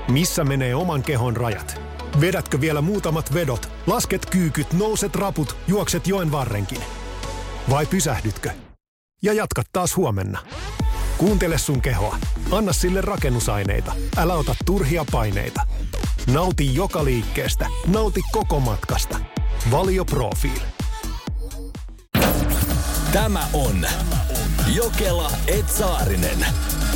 Missä menee oman kehon rajat? Vedätkö vielä muutamat vedot, lasket kyykyt, nouset raput, juokset joen varrenkin? Vai pysähdytkö? Ja jatkat taas huomenna. Kuuntele sun kehoa. Anna sille rakennusaineita. Älä ota turhia paineita. Nauti joka liikkeestä. Nauti koko matkasta. Valio Profiil. Tämä on Jokela & Saarinen.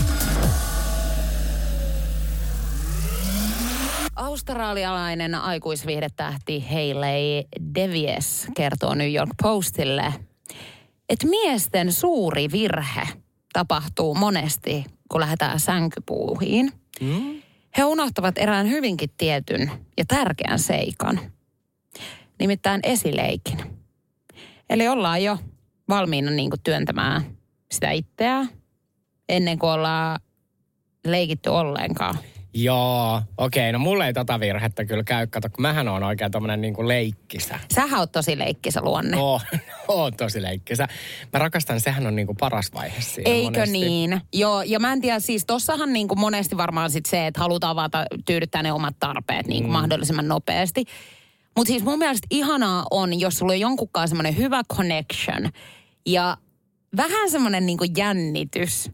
Australialainen aikuisviihdetähti Hailey Devies kertoo New York Postille, että miesten suuri virhe tapahtuu monesti, kun lähdetään sänkypuuhiin. He unohtavat erään hyvinkin tietyn ja tärkeän seikan, nimittäin esileikin. Eli ollaan jo valmiina niin kuin työntämään sitä itseään ennen kuin ollaan leikitty ollenkaan. Joo, okei, no mulle ei tota virhettä kyllä käy, kato, kun mähän on oikein tommonen niinku leikkisä. Sähän oot tosi leikkisä luonne. Oon tosi leikkisä. Mä rakastan, sehän on niinku paras vaihe siinä. Eikö monesti. niin? Joo, ja mä en tiedä, siis tossahan niinku monesti varmaan sit se, että halutaan vaan tyydyttää ne omat tarpeet niinku mahdollisimman nopeasti. Mutta siis mun mielestä ihanaa on, jos sulla on jonkunkaan semmoinen hyvä connection ja vähän semmoinen niinku jännitys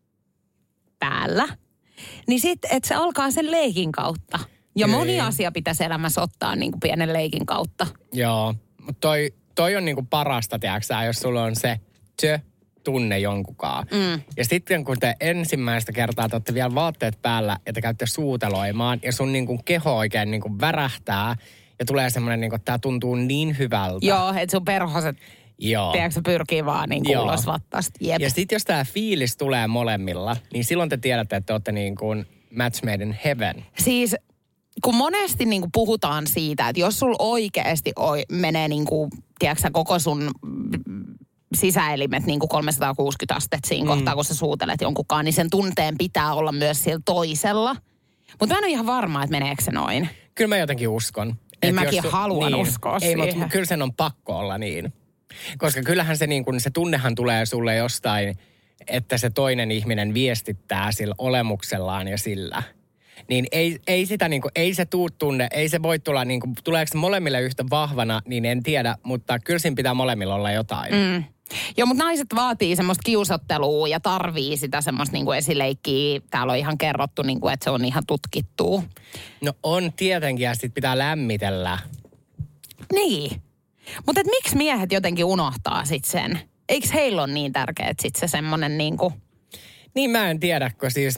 päällä. Niin sitten, että se alkaa sen leikin kautta. Ja moni asia pitäisi elämässä ottaa niin kuin pienen leikin kautta. Joo, mutta toi on niinku parasta, tiedätkö, jos sulla on se tunne jonkunkaan. Ja sitten kun te ensimmäistä kertaa te olette vielä vaatteet päällä ja te käytte suuteloimaan ja sun niinku keho oikein niinku värähtää ja tulee semmoinen, niinku, että tää tuntuu niin hyvältä. Joo, että sun perhoset, tiedätkö, pyrkii vaan niin kuin ulos vattasta. Jep. Ja sitten jos tää fiilis tulee molemmilla, niin silloin te tiedätte, että te olette niin kuin match made in heaven. Siis kun monesti niin kuin puhutaan siitä, että jos sulla oikeasti menee niin kuin, tiedätkö, koko sun sisäelimet niin kuin 360 astetta siinä kohtaa, kun sä suutelet jonkunkaan, niin sen tunteen pitää olla myös sillä toisella. Mutta mä en ole ihan varma, että meneekö se noin. Kyllä mä jotenkin uskon. Niin mäkin haluan uskoa siihen. Ei, mutta kyllä sen on pakko olla niin. Koska kyllähän se, niin kun, se tunnehan tulee sulle jostain, että se toinen ihminen viestittää sillä olemuksellaan ja sillä. Niin ei sitä niin kuin, ei se tunne, ei se voi tulla niin kuin, tuleeko se molemmille yhtä vahvana, niin en tiedä, mutta kyllä siinä pitää molemmilla olla jotain. Joo, mutta naiset vaatii semmoista kiusottelua ja tarvii sitä semmoista niin kuin esileikkiä. Täällä on ihan kerrottu, niin kuin, että se on ihan tutkittua. No on tietenkin ja sitten pitää lämmitellä. Niin. Mutta miksi miehet jotenkin unohtaa sit sen? Eikö heillä ole niin tärkeä sit se semmoinen niinku? Niin mä en tiedä, kun siis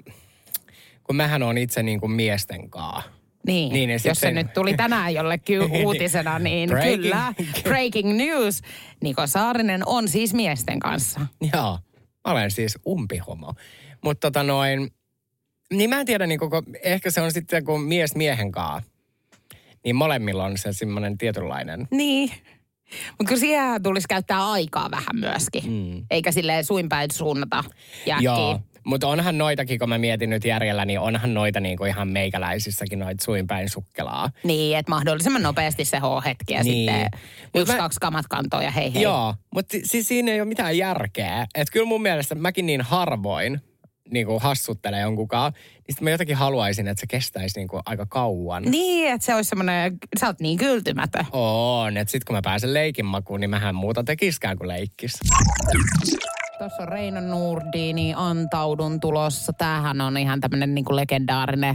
kun mähän on itse niinku miesten kaa. Niin jos se nyt tuli tänään jollekin uutisena, niin kyllä. Breaking news. Niko Saarinen on siis miesten kanssa. Joo, mä olen siis umpihomo. Mutta niin mä en tiedä, niinku, ehkä se on sitten kun mies miehen kaa. Niin molemmilla on se semmoinen tietynlainen. Niin. Mutta kyllä siihen tulisi käyttää aikaa vähän myöskin. Eikä silleen suinpäin suunnata jääkkiin. Joo, mutta onhan noitakin, kun mä mietin nyt järjellä, niin onhan noita niinku ihan meikäläisissäkin noita suinpäin sukkelaa. Niin, että mahdollisimman nopeasti se hetki ja niin. Sitten 1-2 kamat kantoon ja hei. Joo, mutta siis siinä ei ole mitään järkeä. Että kyllä mun mielestä mäkin niin harvoin niinku hassuttelee jonkunkaan, niin sitten mä jotenkin haluaisin, että se kestäisi niinku aika kauan. Niin, että se olisi semmoinen, sä oot niin kyltymätön. On, että sitten kun mä pääsen leikin makuun, niin mähän muuta tekiskään kuin leikkis. Tuossa on Reino Nordini, Antaudun tulossa. Tämähän on ihan tämmöinen niinku legendaarinen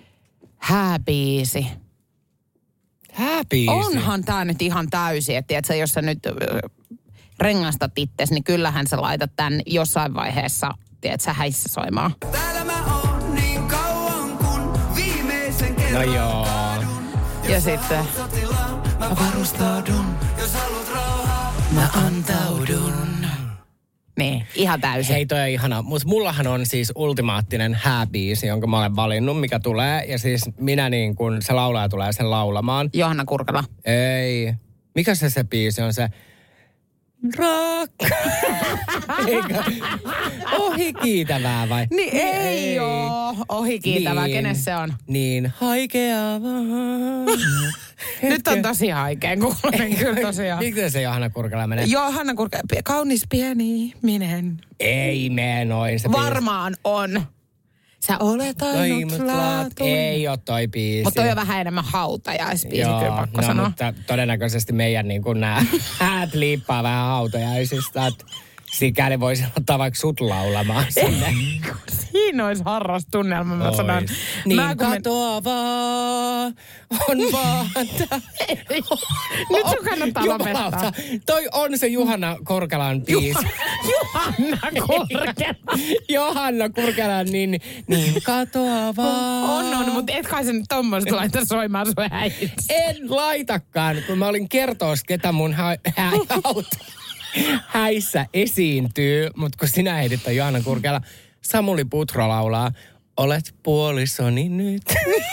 hääbiisi. Hääbiisi? Onhan tää nyt ihan täysi, että tiedätkö, jos sä nyt rengastat itses, niin kyllähän sä laitat tän jossain vaiheessa, tiedätkö, häissä soimaan. Täällä mä oon niin kauan kun viimeisen kerran. No joo. Ja sitten Mä varustaudun, jos haluat rauhaa. mä antaudun. Niin, ihan täysin. Hei, toi on ihana. Mutta mullahan on siis ultimaattinen hääbiisi, jonka mä olen valinnut, mikä tulee. Ja siis minä niin kun se laulaja tulee sen laulamaan. Johanna Kurkala. Ei. Mikä se biisi on se? Rakka. Eikö? Ohi kiitävää vai? Niin ei oo. Ohi kiitävää. Niin. Kenes se on? Niin, haikeavaa. Nyt on tosi haikeen kuulonen kyllä tosiaan. Miksi se Johanna Kurkala menee? Johanna Kurkala. Kaunis pieni ihminen. Ei mene noin. Se Varmaan on. Sä olet ainut laatu. Ei ole toi biisi. Mutta toi on vähän enemmän hautajaisbiisi, Joo, kyllä pakko sanoa. mutta todennäköisesti meidän niin kuin nämä häät liippaa vähän hautajaisista, että sikäli voisi ottaa vaikka sut laulamaan sinne. Siinä olisi harrastunnelma, mä sanon. Niin katoavaa on vaan. Nyt sun kannattaa lopettaa. Toi on se Juhana Korkelan biisi. Johanna Korkela. Johanna Korkelan, niin katoavaa. On, mutta et kai sä nyt tommoista laita soimaan sun häissä. En laitakaan, kun mä olin kertoa, ketä mun häissä esiintyy, mutta kun sinä heitit on Johanna Kurkela, Samuli Putro laulaa, olet puolisoni nyt.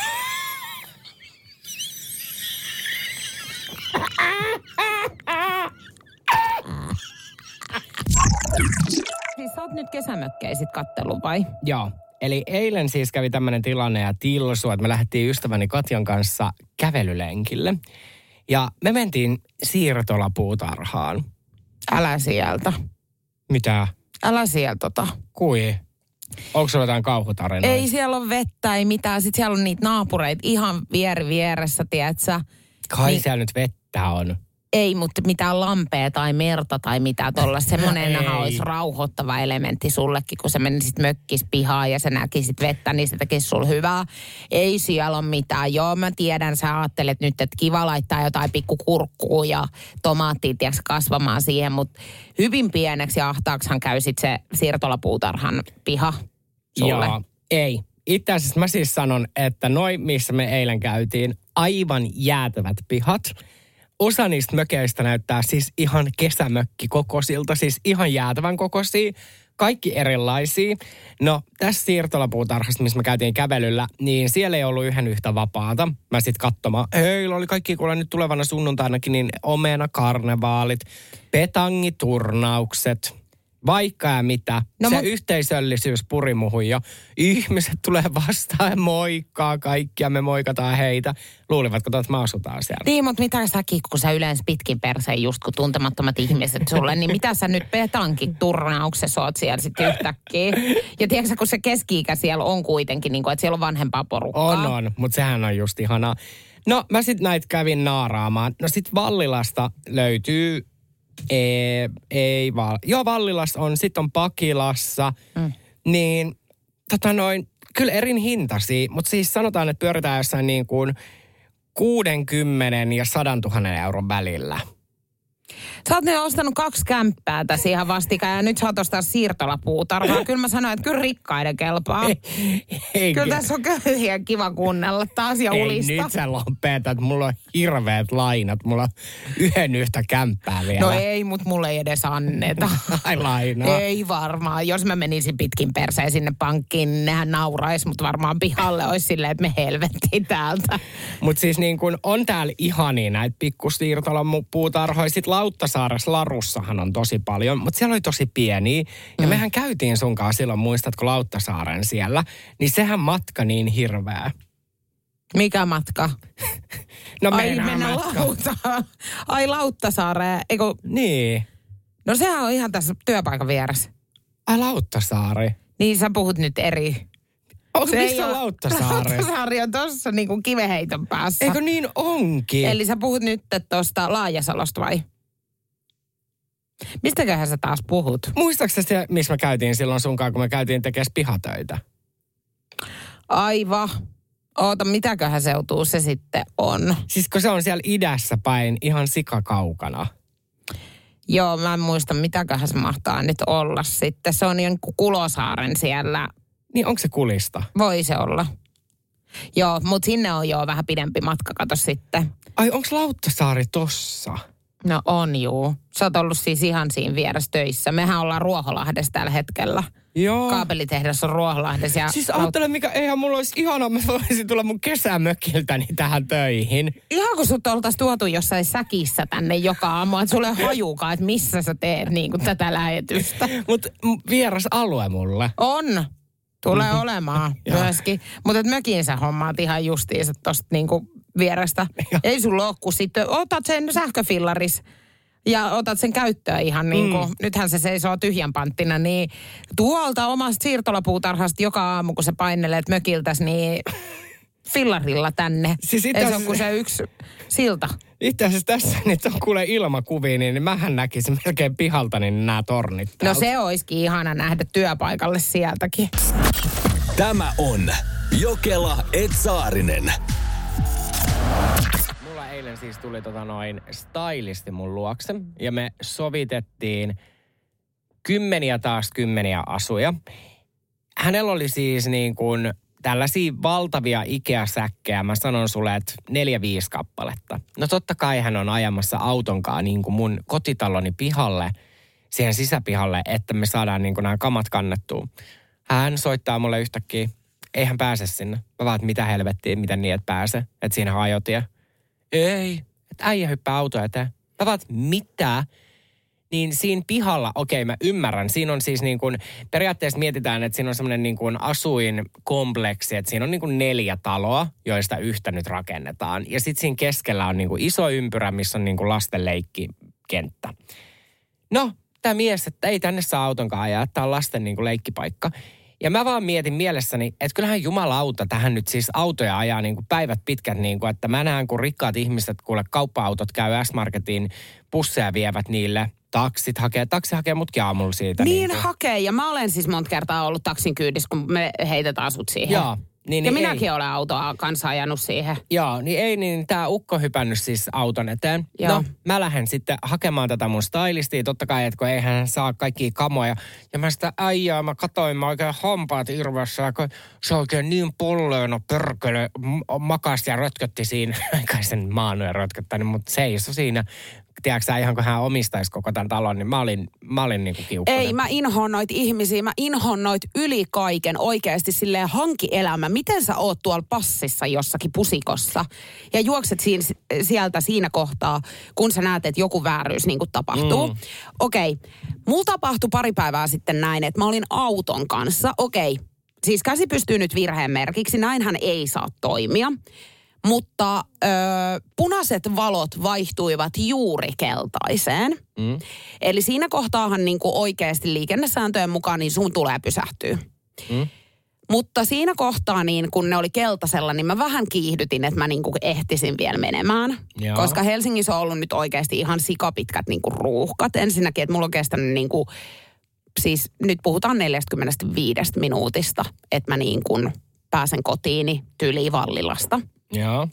Siis sä oot nyt kesämökkejä sit kattellut vai? Joo, eli eilen siis kävi tämmöinen tilanne ja tilsu, että me lähdettiin ystäväni Katjan kanssa kävelylenkille. Ja me mentiin siirtolapuutarhaan. Älä sieltä. Mitä? Älä sieltä Kui? Onko sulla jotain kauhutarinoita? Ei siellä ole vettä, ei mitään. Sitten siellä on niitä naapureita ihan vieressä, tiedätkö? Kai niin, siellä nyt vettä on. Ei, mutta mitään lampea tai merta tai mitään tollaista. Semmoinenhan olisi rauhoittava elementti sullekin, kun sä menisit mökkis pihaan ja sä näkisit vettä, niin se tekisi sulle hyvää. Ei siellä ole mitään. Joo, mä tiedän, sä ajattelet nyt, että kiva laittaa jotain pikku kurkkuu ja tomaattia, tiedätkö, kasvamaan siihen, mutta hyvin pieneksi ja ahtaaksihan käy sit se siirtolapuutarhan piha sulle. Joo, ei. Itse asiassa mä siis sanon, että noi, missä me eilen käytiin, aivan jäätävät pihat. Osa niistä mökeistä näyttää siis ihan kesämökkikokoisilta, siis ihan jäätävän kokoisia, kaikki erilaisia. No, tässä siirtolapuutarhassa, missä me käytiin kävelyllä, niin siellä ei ollut yhden yhtä vapaata. Mä sit katsomaan, heillä oli kaikki kuule nyt tulevana sunnuntainakin, niin omena-karnevaalit, petangiturnaukset, vaikka ja mitä. No, se yhteisöllisyys puri muhun jo. Ihmiset tulee vastaan ja moikkaa kaikkia, me moikataan heitä. Luulivatko, että me asutaan siellä? Niin, mutta mitä säkin, kun sä yleensä pitkin perseen just kun tuntemattomat ihmiset sulle, niin mitä sä nyt turnauksessa oot siellä sitten yhtäkkiä? Ja tiedätkö kun se keski-ikä siellä on kuitenkin, niin kuin, että siellä on vanhempaa porukkaa. On, mutta sehän on just ihanaa. No, mä sit näitä kävin naaraamaan. No sit Vallilasta löytyy... Joo, Vallilassa on, sitten on Pakilassa, niin kyllä erin hintaisia, mutta siis sanotaan, että pyöritään jossain niin kuin 60 ja 100 000 euron välillä. Sä oot ne ostanut 2 kämppää tässä ihan vastikään ja nyt sä oot ostaa siirtolapuutarhaa. Kyllä mä sanoin, että kyllä rikkaiden kelpaa. Kyllä tässä on köyhiä kiva kuunnella taas ja ulista. Ei nyt sä lopetat, että mulla on hirveät lainat. Mulla on yhden yhtä kämppää vielä. No ei, mutta mulle ei edes anneta. Ai lainaa. Ei varmaan. Jos mä menisin pitkin perseen sinne pankkiin, niin nehän naurais, mutta varmaan pihalle olisi silleen, että me helvettiin täältä. Mutta siis niin kun on täällä ihania näitä pikkusiirtolapuutarhoja. Sitten Lauttasaaressa Larussahan on tosi paljon, mutta siellä oli tosi pieniä. Ja mehän käytiin sunkaan silloin, muistatko Lauttasaaren siellä, niin sehän matka niin hirveä. Mikä matka? No mennä Lauttasaareen, eikö? Niin. No sehän on ihan tässä työpaikan vieressä. Ai Lauttasaari. Niin sä puhut nyt eri. Missä on Lauttasaari? Lauttasaari on tuossa niin kuin kiveheiton päässä. Eikö niin onkin? Eli sä puhut nyt tuosta Laajasalosta vai? Mistäköhän sä taas puhut? Muistaaksä se, missä me käytiin silloin sunkaan, kun me käytiin tekemään pihatöitä? Aivan. Oota, mitäköhän seutuu se sitten on? Siis kun se on siellä idässä päin, ihan sikakaukana. Joo, mä en muista, mitäköhän se mahtaa nyt olla sitten. Se on jonkun Kulosaaren siellä. Niin, onko se Kulista? Voi se olla. Joo, mutta sinne on jo vähän pidempi matka, kato sitten. Ai, onko Lauttasaari tossa? No on juu. Sä oot ollut siis ihan siinä vieressä töissä. Mehän ollaan Ruoholahdessa tällä hetkellä. Joo. Kaapelitehdas on Ruoholahdessa. Ja siis ajattele, mikä eihän mulla olisi ihanaa, mä voisin tulla mun kesämökiltäni tähän töihin. Ihan kun sut oltaisiin tuotu jossain säkissä tänne joka aamu, että sulle hajukaan, että missä sä teet niin kuin tätä lähetystä. Mutta vieras alue mulle. On. Tulee olemaan myöskin. Mutta mökin sä hommaat ihan justiinsa tosta niinku vierestä. Ei sulla ole, kun sitten otat sen sähköfillaris ja otat sen käyttöön ihan niin kuin, nythän se seisoo tyhjän panttina, niin tuolta omasta siirtolapuutarhasta joka aamu, kun sä painelet mökiltäs, niin fillarilla tänne. Siis ei se ole kuin se yksi silta. Itse asiassa tässä nyt on kuule ilmakuvia, niin mähän näkisin melkein pihalta niin nämä tornit täältä. No se olisikin ihana nähdä työpaikalle sieltäkin. Tämä on Jokela Etsaarinen. Mulla eilen siis tuli stylisti mun luokse ja me sovitettiin kymmeniä asuja. Hänellä oli siis niin kuin tällaisia valtavia Ikea-säkkejä. Mä sanon sulle, että 4-5 kappaletta. No totta kai hän on ajamassa autonkaan niin kuin mun kotitaloni pihalle, siihen sisäpihalle, että me saadaan niin kuin nämä kamat kannettua. Hän soittaa mulle yhtäkkiä, ei hän pääse sinne. Mä vaan, että mitä helvettiä, miten niin et pääse, että siinä on ajotie. Ei, että äijä hyppää auto eteen. Mä vaan, mitä? Niin siinä pihalla, okei, mä ymmärrän. Siinä on siis niin kuin, periaatteessa mietitään, että siinä on semmoinen niin kuin asuinkompleksi, että siinä on niin kuin 4 taloa, joista yhtä nyt rakennetaan. Ja sitten siinä keskellä on niin kuin iso ympyrä, missä on niin kuin lasten leikkikenttä. No, tämä mies, että ei tänne saa autonkaan ajaa, että tämä on lasten niin kuin leikkipaikka. Ja mä vaan mietin mielessäni, että kyllähän jumalauta tähän nyt siis autoja ajaa niin kuin päivät pitkät, niin kuin, että mä näen, kun rikkaat ihmiset, kuule kauppa-autot käy S-Marketiin, busseja vievät niille. Taksi hakee mutkin aamulla siitä. Niin hakee, ja mä olen siis monta kertaa ollut taksin kyydissä, kun me heitetään sut siihen. Joo. Niin, ja minäkin olen autoa kanssa ajanut siihen. Joo, niin tää ukko hypännyt siis auton eteen. Joo. No, mä lähden sitten hakemaan tätä mun stylistia, totta kai, että kun eihän hän saa kaikkia kamoja. Ja mä sitä äijää, mä katoin, mä oikein hampaat irvassa, kun se oikein niin polleena pörkölö makasi ja rötkötti siinä. Kai sen maanoja rötköttänyt, mutta seisoi siinä. Tiedätkö sä, ihan kun hän omistaisi koko tämän talon, niin mä olin niin kuin kiukkunen. Ei, mä inhoon noit ihmisiä, mä inhoon noit yli kaiken oikeasti silleen hankielämä. Miten sä oot tuolla passissa jossakin pusikossa ja juokset sieltä siinä kohtaa, kun sä näet, että joku vääryys niin kuin tapahtuu. Okei, mulla tapahtui pari päivää sitten näin, että mä olin auton kanssa. Okei, siis käsi pystyy nyt virheen merkiksi, näinhän ei saa toimia. Mutta punaiset valot vaihtuivat juuri keltaiseen. Eli siinä kohtaahan niin kuin oikeasti liikennesääntöjen mukaan niin sun tulee pysähtyä. Mutta siinä kohtaa, niin kun ne oli keltaisella, niin mä vähän kiihdytin, että mä niin kuin ehtisin vielä menemään. Joo. Koska Helsingissä on ollut nyt oikeasti ihan sikapitkät niin kuin ruuhkat. Ensinnäkin, että mulla on kestänyt niin kuin, siis nyt puhutaan 45 minuutista, että mä niin kuin pääsen kotiini tyyliin Vallilasta. Joo.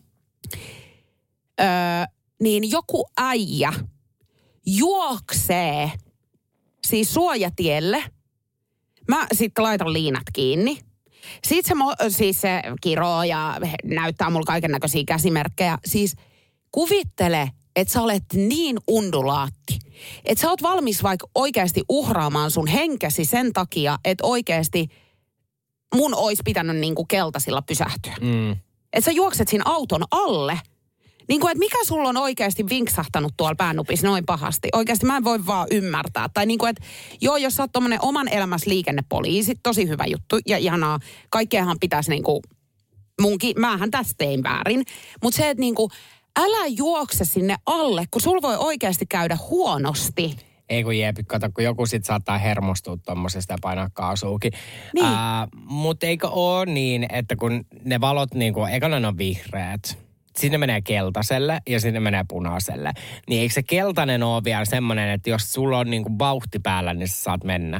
Niin joku äijä juoksee siis suojatielle. Mä sitten laitan liinat kiinni. Sitten se kiroo ja näyttää mulle kaiken näköisiä käsimerkkejä. Siis kuvittele, että sä olet niin undulaatti. Että sä oot valmis vaikka oikeasti uhraamaan sun henkesi sen takia, että oikeasti mun olisi pitänyt niinku keltaisilla pysähtyä. Että sä juokset siinä auton alle. Niin kuin, että mikä sulla on oikeasti vinksahtanut tuolla päänupissa noin pahasti? Oikeasti mä en voi vaan ymmärtää. Tai niin kuin, että joo, jos sä oot tommonen oman elämässä liikennepoliisi, tosi hyvä juttu ja ihanaa. Kaikkeahan pitäisi niin kuin, mähän tästä tein väärin. Mutta se, että niin kuin, älä juokse sinne alle, kun sulla voi oikeasti käydä huonosti. Ei kun jeepi, kato, kun joku sit saattaa hermostua tommosesta ja painaa kaasuukin. Niin. Mutta eikö ole niin, että kun ne valot niinku, eikä ne on vihreät, sinne menee keltaiselle ja sinne menee punaiselle. Niin eikö se keltainen ole vielä semmoinen, että jos sulla on niinku vauhti päällä, niin sä saat mennä?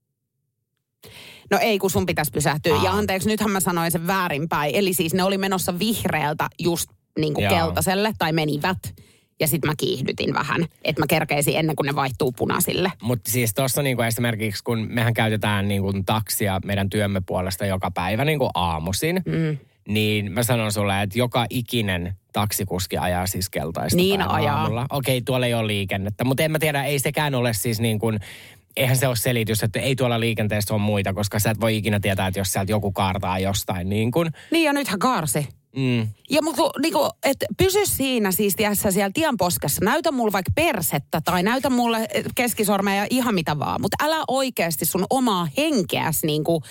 No ei, kun sun pitäisi pysähtyä. Ja anteeksi, nythän mä sanoin sen väärinpäin. Eli siis ne oli menossa vihreältä just niinku keltaiselle tai menivät. Ja sitten mä kiihdytin vähän, että mä kerkeisin ennen kuin ne vaihtuu punaisille. Mutta siis tuossa niinku esimerkiksi, kun mehän käytetään niinku taksia meidän työmme puolesta joka päivä niinku aamuisin, niin mä sanon sulle, että joka ikinen taksikuski ajaa siis keltaista niin aamulla. ajaa. Okei, tuolla ei ole liikennettä, mutta en mä tiedä, ei sekään ole siis niin kuin, eihän se ole selitys, että ei tuolla liikenteessä ole muita, koska sä et voi ikinä tietää, että jos sieltä joku kaartaa jostain niin kuin. Niin ja nythän kaarsi. Ja mutta niinku, että pysy siinä siis tiedätkö, siellä tienposkessa. Näytä mulle vaikka persettä tai näytä mulle keskisormea ja ihan mitä vaan. Mutta älä oikeasti sun omaa henkeäsi niinku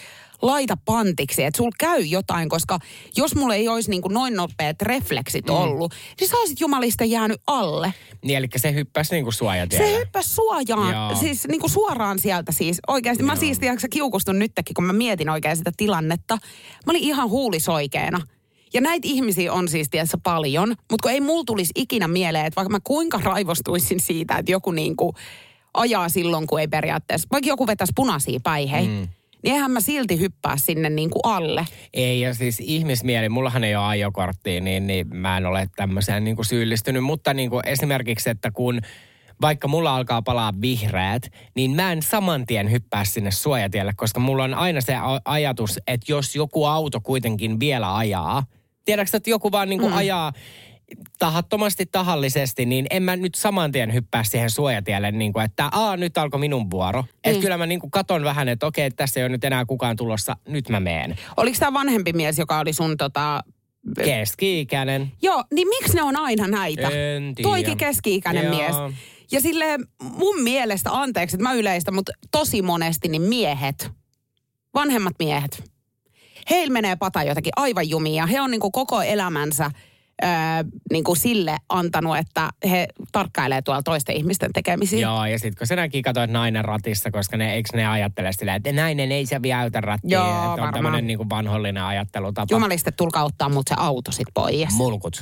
laita pantiksi, että sulla käy jotain, koska jos mulla ei olisi niin kuin noin nopeat refleksit ollut, niin sä olisit jumalista jäänyt alle. Niin, eli se hyppäsi niin kuin suojatiellä. Se hyppäsi suojaan, Joo. siis niin kuin suoraan sieltä siis. Oikeasti mä siis tiedätkö, kiukustun nytkin, kun mä mietin oikein sitä tilannetta. Mä olin ihan huulisoikeena. Ja näitä ihmisiä on siis tietysti paljon, mutta kun ei mulla tulisi ikinä mieleen, että vaikka mä kuinka raivostuisin siitä, että joku niinku ajaa silloin, kun ei periaatteessa, vaikka joku vetäisi punaisia päihin, niin eihän mä silti hyppää sinne niinku alle. Ei, ja siis ihmismieli, mullahan ei ole ajokorttia, niin mä en ole tämmöiseen niin kuin syyllistynyt. Mutta niin kuin esimerkiksi, että kun vaikka mulla alkaa palaa vihreät, niin mä en saman tien hyppää sinne suojatielle, koska mulla on aina se ajatus, että jos joku auto kuitenkin vielä ajaa, tiedätkö, että joku vaan niin kuin ajaa tahattomasti, tahallisesti, niin en mä nyt saman tien hyppää siihen suojatielle, niin kuin, että nyt alkoi minun vuoro. Että kyllä mä niin kuin katon vähän, että okei, tässä ei ole nyt enää kukaan tulossa, nyt mä meen. Oliko tämä vanhempi mies, joka oli sun Keski-ikäinen. Joo, niin miksi ne on aina näitä? En tiedä. Toikin keski-ikäinen mies. Ja silleen mun mielestä, anteeksi, että mä yleistän, mutta tosi monesti niin miehet, vanhemmat miehet, heillä menee pata jotakin aivan jumia. He on niin kuin koko elämänsä niin kuin sille antanut, että he tarkkailee tuolla toisten ihmisten tekemisiä. Joo, ja sitten kun sä näkin katsoit nainen ratissa, koska eikö ne ajattele silleen, että nainen ei se viäytä rattia. Joo, että on varmaan. tämmöinen niin kuin vanhollinen ajattelutapa. Jumaliste, tulkaa ottaa mut se auto sit pois. Mulkut.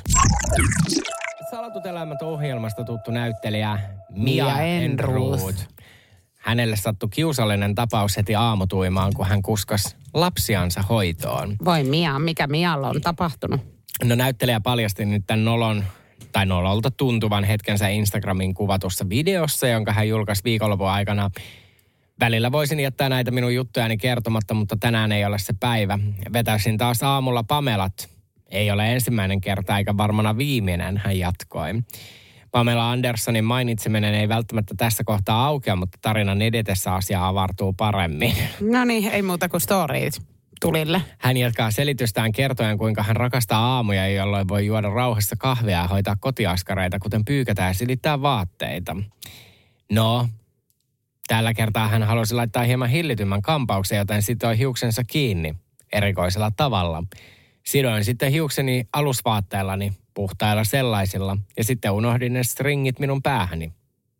Salatut elämät -ohjelmasta tuttu näyttelijä Mia Mia Enroth. Enroth. Hänelle sattui kiusallinen tapaus heti aamutuimaan, kun hän kuskas lapsiansa hoitoon. Voi Mia, mikä Mialla on tapahtunut? No näyttelijä paljasti nyt tämän nololta tuntuvan hetkensä Instagramin kuvatussa videossa, jonka hän julkaisi viikonlopun aikana. Välillä voisin jättää näitä minun juttujani kertomatta, mutta tänään ei ole se päivä. Vetäisin taas aamulla Pamelat. Ei ole ensimmäinen kerta eikä varmana viimeinen, hän jatkoi. Pamela Anderssonin mainitseminen ei välttämättä tässä kohtaa aukea, mutta tarinan edetessä asia avartuu paremmin. No niin, ei muuta kuin storit tulille. Hän jatkaa selitystään kertoen, kuinka hän rakastaa aamuja, jolloin voi juoda rauhassa kahvia ja hoitaa kotiaskareita, kuten pyykätä ja silittää vaatteita. No, tällä kertaa hän halusi laittaa hieman hillitymmän kampauksen, joten sitoi hiuksensa kiinni erikoisella tavalla. Sidoin sitten hiukseni alusvaatteellani, puhtailla sellaisilla, ja sitten unohdin ne stringit minun päähäni.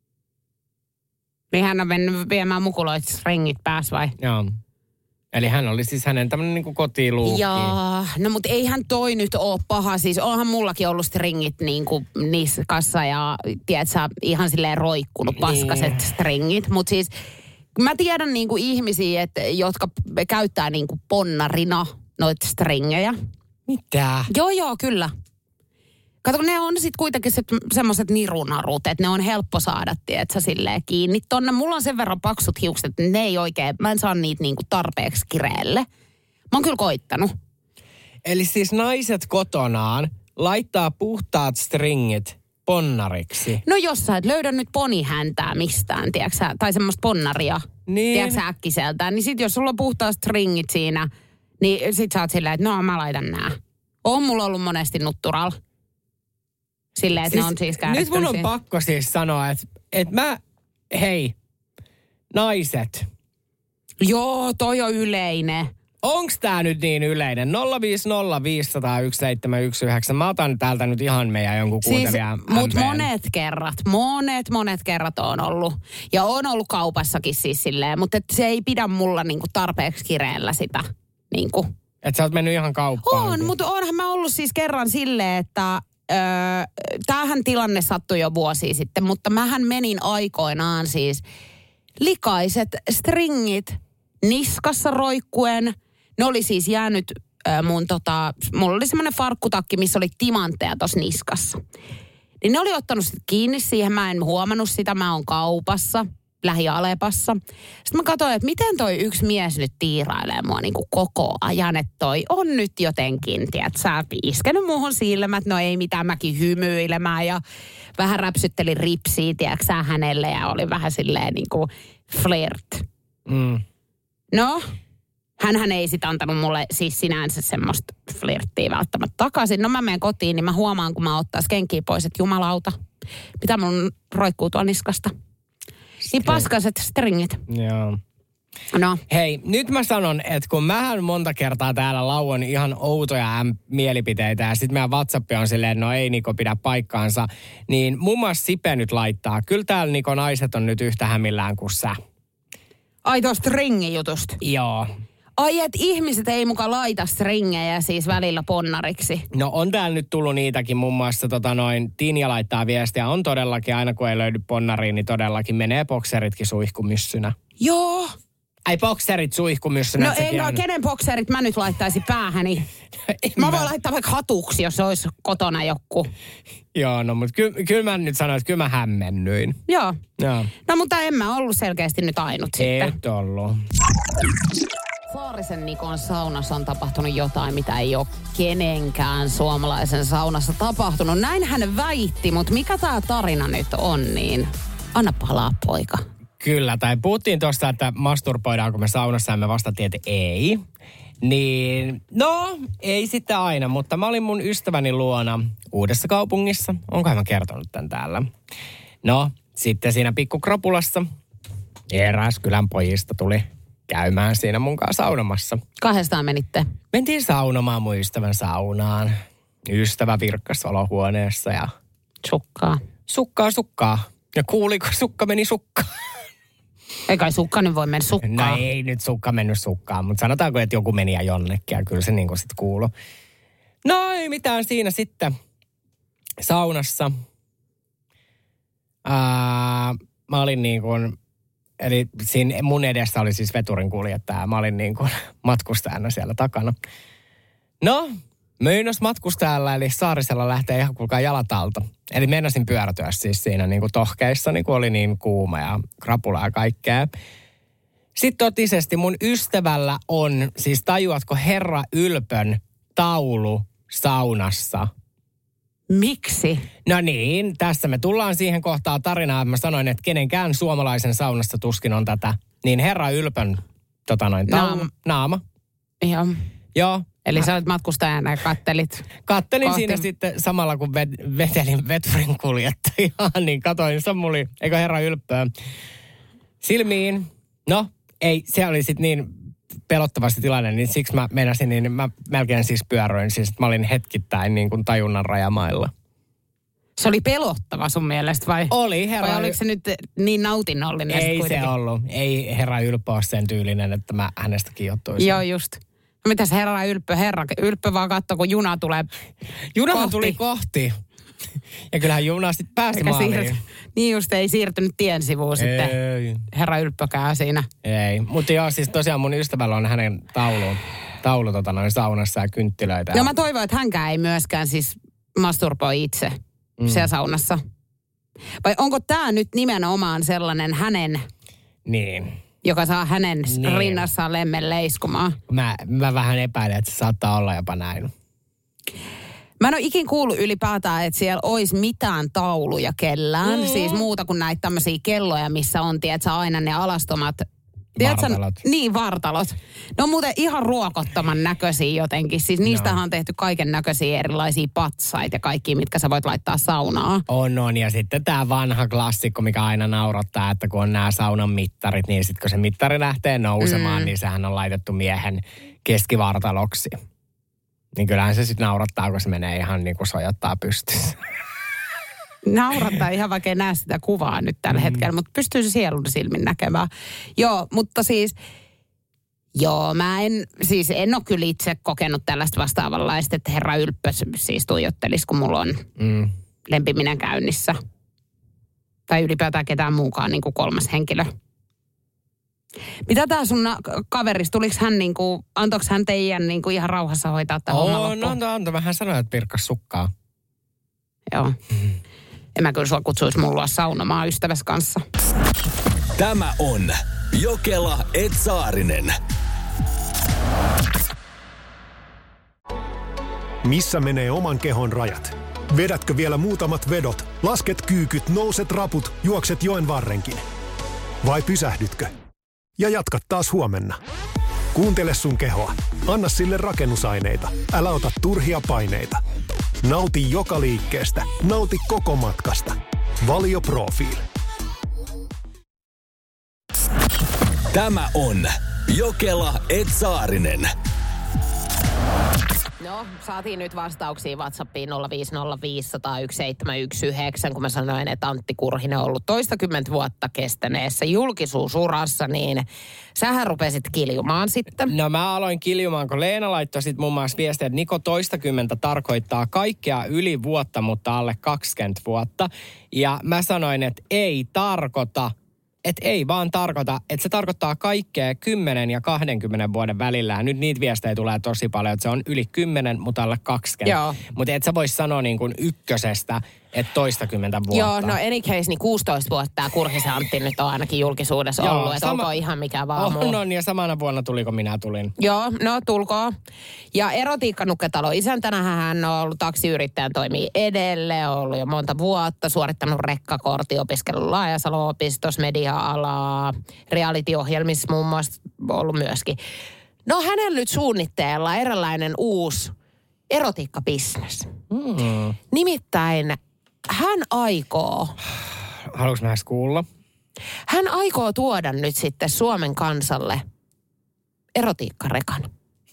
Niin hän on mennyt viemään mukuloit stringit pääs vai? Joo. Eli hän oli siis hänen tämmöinen niin kuin kotiluukki. Jaa, no mutta eihän toi nyt ole paha. Siis onhan mullakin ollut stringit niin kuin niskassa ja tiedätkö, ihan silleen roikkunut paskaset stringit. Mutta siis mä tiedän niin kuin ihmisiä, jotka käyttää niin kuin ponnarina noita stringejä. Mitä? Joo, kyllä. Kato, ne on sitten kuitenkin semmoiset nirunarut, että ne on helppo saada, tietsä, silleen kiinni tonne. Mulla on sen verran paksut hiukset, että ne ei oikein, mä en saa niitä niinku tarpeeksi kireelle. Mä oon kyllä koittanut. Eli siis naiset kotonaan laittaa puhtaat stringit ponnariksi. No jos sä et löydä nyt ponihäntää mistään, tiedätkö, tai semmoista ponnaria, niin. tiedätkö, äkkiseltään, niin sit jos sulla on puhtaat stringit siinä, niin sit sä oot silleen, että no mä laitan nää. On mulla ollut monesti nutturalla. Silleen, että siis, ne on siis nyt mun on pakko siis sanoa, että hei, naiset. Joo, toi on yleinen. Onks tää nyt niin yleinen? 050501719. Mä otan täältä nyt ihan meidän jonkun kuuntelijan siis, mut monet kerrat on ollut. Ja on ollut kaupassakin siis silleen, mutta se ei pidä mulla niinku tarpeeksi kireellä sitä niinku. Et sä oot mennyt ihan kauppaan. On, mutta onhan mä ollut siis kerran silleen, että tämähän tilanne sattui jo vuosia sitten, mutta mähän menin aikoinaan siis likaiset stringit niskassa roikkuen. Ne oli siis jäänyt mulla oli semmoinen farkkutakki, missä oli timantteja tossa niskassa. Niin ne oli ottanut sit kiinni siihen, mä en huomannut sitä, mä oon kaupassa, Lähi-Alepassa. Sitten mä katsoin, että miten toi yksi mies nyt tiirailee mua niin kuin koko ajan, että toi on nyt jotenkin, tiedät sä, iskenyt muuhun silmät, no ei mitään, mäkin hymyilemään ja vähän räpsyttelin ripsiä, tiedätkö sä, hänelle ja oli vähän silleen niin kuin flirt. No, hänhän ei sit antanut mulle siis sinänsä semmoista flirttiä välttämättä takaisin. No mä menen kotiin, niin mä huomaan, kun mä ottais kenkiä pois, että jumalauta, pitää mun roikkuu tuolla niskasta. Niin paskaiset stringit. Joo. No. Hei, nyt mä sanon, että kun mähän monta kertaa täällä lauan ihan outoja mielipiteitä ja sitten meidän WhatsApp on silleen, no ei Niko pidä paikkaansa, niin muun muassa Sipe nyt laittaa. Kyllä täällä Niko naiset on nyt yhtä hämillään kuin sä. Ai tuosta stringijutusta. Joo. Ai et ihmiset ei muka laita stringejä siis välillä ponnariksi. No on täällä nyt tullut niitäkin, muun muassa Tinja laittaa viestiä. On todellakin, aina kun ei löydy ponnariin, niin todellakin menee bokseritkin suihkumyssynä. Joo. Ai bokserit suihkumyssynä. No ei, kenen bokserit mä nyt laittaisin päähäni? Mä voin laittaa vaikka hatuksi, jos olisi kotona joku. Joo, no mutta kyllä mä nyt sanoin, että kyllä mä hämmennyin. Joo. Joo. No mutta en mä ollut selkeästi nyt ainut sitten. Et ollut. Saarisen Nikon saunassa on tapahtunut jotain, mitä ei ole kenenkään suomalaisen saunassa tapahtunut. Näin hän väitti, mutta mikä tämä tarina nyt on, niin anna palaa, poika. Kyllä, tai puhuttiin tuosta, että masturboidaanko me saunassa ja me vastattiin, että ei. Niin, no, ei sitten aina, mutta mä olin mun ystäväni luona Uudessa Kaupungissa. Onkohan mä kertonut tämän täällä? No, sitten siinä pikkukrapulassa eräs kylän pojista tuli käymään siinä mun kanssa saunomassa. Kahdestaan menitte? Mentiin saunomaan mun ystävän saunaan. Ystävä virkkasi olohuoneessa ja... Sukkaa. Ja kuuliko sukka meni sukkaan? Ei kai sukka nyt voi mennä sukkaan. No ei nyt sukka mennyt sukkaan, mutta sanotaanko, että joku meni ja jonnekin ja kyllä se niin kuin sitten kuului. No ei mitään siinä sitten saunassa. Mä olin niin kuin, eli siinä mun edessä oli siis veturin kuljettaja. Mä olin niin kuin matkustajana siellä takana. No, meinas matkustajalla eli Saarisella lähtee ihan kuulkaa jalat alta. Eli meinasin pyörätyä siis siinä niin kuin tohkeissa, niin kuin oli niin kuuma ja krapula ja kaikkea. Sitten totisesti mun ystävällä on, siis tajuatko Herra Ylpön taulu saunassa? Miksi? No niin, tässä me tullaan siihen kohtaan tarinaan. Mä sanoin, että kenenkään suomalaisen saunassa tuskin on tätä. Niin Herra Ylpön naama. Joo. Eli sä olet matkustajana ja kattelin kohti. Siinä sitten samalla kun vetelin veturin kuljettajaa, niin katoin Samuli, eikö Herra Ylppöä, silmiin. No, ei, se oli sitten niin pelottavasti tilanne, niin siksi mä menasin, niin mä melkein siis pyöröin. Siis mä olin hetkittäin niin kuin tajunnan rajamailla. Se oli pelottava sun mielestä vai? Oli, Herra. Vai oliko se nyt niin nautinnollinen? Ei kuitenkin? Se ollut. Ei Herra Ylppö ole sen tyylinen, että mä hänestä kiihottuisin. Joo, just. No mitäs Herra Ylppö vaan katsoi, kun juna tulee Junahan tuli kohti. Ja kyllähän juna sitten pääsi maaliin. Niin just, ei siirtynyt tien sivuun sitten. Herra Ylppökään siinä. Ei, mutta joo, siis tosiaan mun ystävällä on hänen taulu saunassa ja kynttilöitä. No mä toivon, että hänkään ei myöskään siis masturboi itse siellä saunassa. Vai onko tää nyt nimenomaan sellainen hänen... Niin. Joka saa hänen rinnassaan lemmen leiskumaan. Mä vähän epäilen, että se saattaa olla jopa näin. Mä en ole ikin kuullut ylipäätään, että siellä olisi mitään tauluja kellään. Siis muuta kuin näitä tämmöisiä kelloja, missä on, tiedätkö, aina ne alastomat... Vartalot. Niin, vartalot. Ne on muuten ihan ruokottoman näköisiä jotenkin. Siis niistähän on tehty kaiken näköisiä erilaisia patsaita ja kaikkia, mitkä sä voit laittaa saunaan. On. Ja sitten tämä vanha klassikko, mikä aina naurattaa, että kun on nämä saunan mittarit, niin sitten kun se mittari lähtee nousemaan, niin sehän on laitettu miehen keskivartaloksi. Niin kyllähän se sitten naurattaa, kun se menee ihan niin kuin sojottaa pystyssä. Naurattaa ihan vaikka ei näe sitä kuvaa nyt tällä hetkellä, mutta pystyy se sielun silmin näkemään. Joo, mutta siis, mä en ole kyllä itse kokenut tällaista vastaavanlaista, että Herra Ylppö siis tuijottelisi, kun mulla on lempiminen käynnissä. Tai ylipäätään ketään muukaan niin kuin kolmas henkilö. Mitä tää sun kaveris, tuliko hän niinku, antoiko hän teidän niinku ihan rauhassa hoitaa tämä homma loppuun? No anto. Vähän sanoa, että pirkkas sukkaa. Joo. En mä kyllä sua kutsuisi mulla saunomaan ystäväs kanssa. Tämä on Jokela et Saarinen. Missä menee oman kehon rajat? Vedätkö vielä muutamat vedot, lasket kyykyt, nouset raput, juokset joen varrenkin? Vai pysähdytkö? Ja jatkat taas huomenna. Kuuntele sun kehoa. Anna sille rakennusaineita. Älä ota turhia paineita. Nauti joka liikkeestä. Nauti koko matkasta. Valio Profiil. Tämä on Jokela Etsaarinen. No, saatiin nyt vastauksia WhatsAppiin 050501719, kun mä sanoin, että Antti Kurhinen on ollut toistakymmentä vuotta kestäneessä julkisuusurassa, niin sähän rupesit kiljumaan sitten. No mä aloin kiljumaan, kun Leena laittoi sit muun muassa viestiä, että Niko toistakymmentä tarkoittaa kaikkea yli vuotta, mutta alle 20 vuotta. Ja mä sanoin, että ei tarkoita. Että ei vaan tarkoita, että se tarkoittaa kaikkea 10 ja 20 vuoden välillä. Ja nyt niitä viestejä tulee tosi paljon, että se on yli 10, mutta alle 20. Mutta et sä vois sanoa niin kuin ykkösestä, että toistakymmentä vuotta. Joo, no any case, niin 16 vuotta tämä Kurhisen Antti nyt on ainakin julkisuudessa ollut, että onko ihan mikä vaan muu. On, ja samana vuonna tuliko minä tulin. Joo, no tulkoon. Ja Erotiikkanukketalo isäntänä hän on ollut taksiyrittäjän, toimii edelleen, on ollut jo monta vuotta, suorittanut rekkakortti, opiskellut Laajasalo-opistossa, media-alaa, reality-ohjelmissa muun muassa ollut myöskin. No hänellä nyt suunnitteella eräänlainen uusi erotiikkabisnes. Nimittäin hän aikoo... Haluatko mä kuulla? Hän aikoo tuoda nyt sitten Suomen kansalle erotiikkarekan.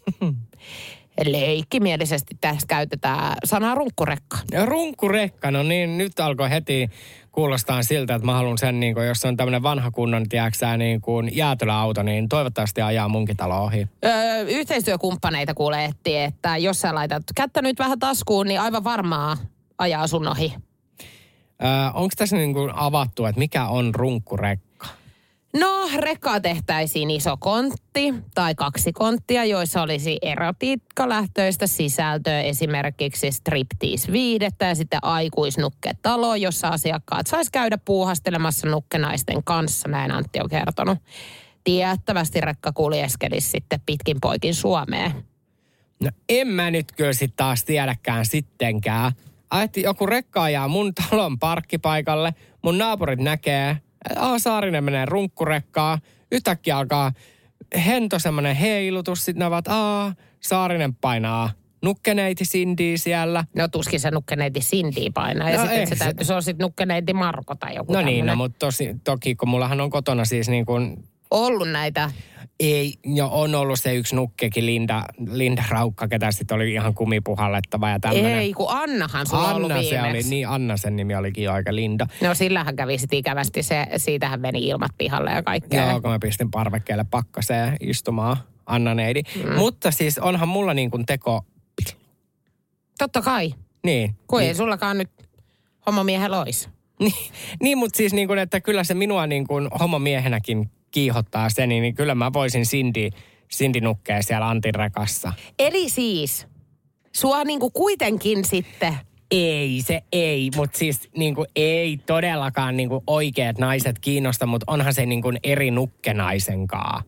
Leikkimielisesti tässä käytetään sanaa runkkurekka. Ja runkkurekka, no niin, nyt alkoi heti kuulostaa siltä, että mä haluan sen, niin kun, jos on tämmöinen vanha kunnon, tiedäksä, niin kuin jäätelöauto, niin toivottavasti ajaa munkin talo ohi. Yhteistyökumppaneita kuulee etsiä, että jos sä laitat kättä nyt vähän taskuun, niin aivan varmaa ajaa sun ohi. Onko tässä niin kuin avattu, että mikä on runkkurekka? No, rekkaa tehtäisiin iso kontti tai 2 konttia, joissa olisi erotiikkalähtöistä sisältöä, esimerkiksi striptease-viihdettä ja sitten aikuisnukketalo, jossa asiakkaat sais käydä puuhastelemassa nukkenaisten kanssa, näin Antti on kertonut. Tiettävästi rekka kuljeskelisi sitten pitkin poikin Suomeen. No en mä nyt kyllä sitten taas tiedäkään sittenkään. Ajattelin, joku rekka ajaa mun talon parkkipaikalle, mun naapurit näkee, Saarinen menee runkkurekkaa, yhtäkkiä alkaa hento semmoinen heilutus, sitten ne ovat, Saarinen painaa nukkeneiti Cindy siellä. No tuskin se nukkeneiti Cindy painaa, ja no sitten se täytyisi olla sitten nukkeneiti Marko tai joku No tämmönen. niin, no, mutta toki kun mullahan on kotona siis niin kuin... Ollut näitä. Ei, jo on ollut se yksi nukkekin, Linda Raukka, ketä sitten oli ihan kumipuhallettava ja tämmöinen. Ei, kun Annahan sulla on ollut viimeksi. Se oli, niin Anna sen nimi olikin jo aika Linda. No sillähän kävi sitten ikävästi, siitähän meni ilmat pihalle ja kaikkea. Joo, kun mä pistin parvekkeelle pakkaseen istumaan Anna-neidi. Mutta siis onhan mulla niin kuin teko... Totta kai. Niin. Kun niin. ei sullakaan nyt homomiehellä olisi. Niin, mutta siis niin kuin, että kyllä se minua niin kuin homomiehenäkin kiihottaa se, niin kyllä mä voisin Cindy nukkea siellä Antin rekassa. Eli siis, sua niinku kuitenkin sitten... Ei, mutta siis niinku ei todellakaan niinku oikeat naiset kiinnosta, mutta onhan se niinku eri nukkenaisenkaan.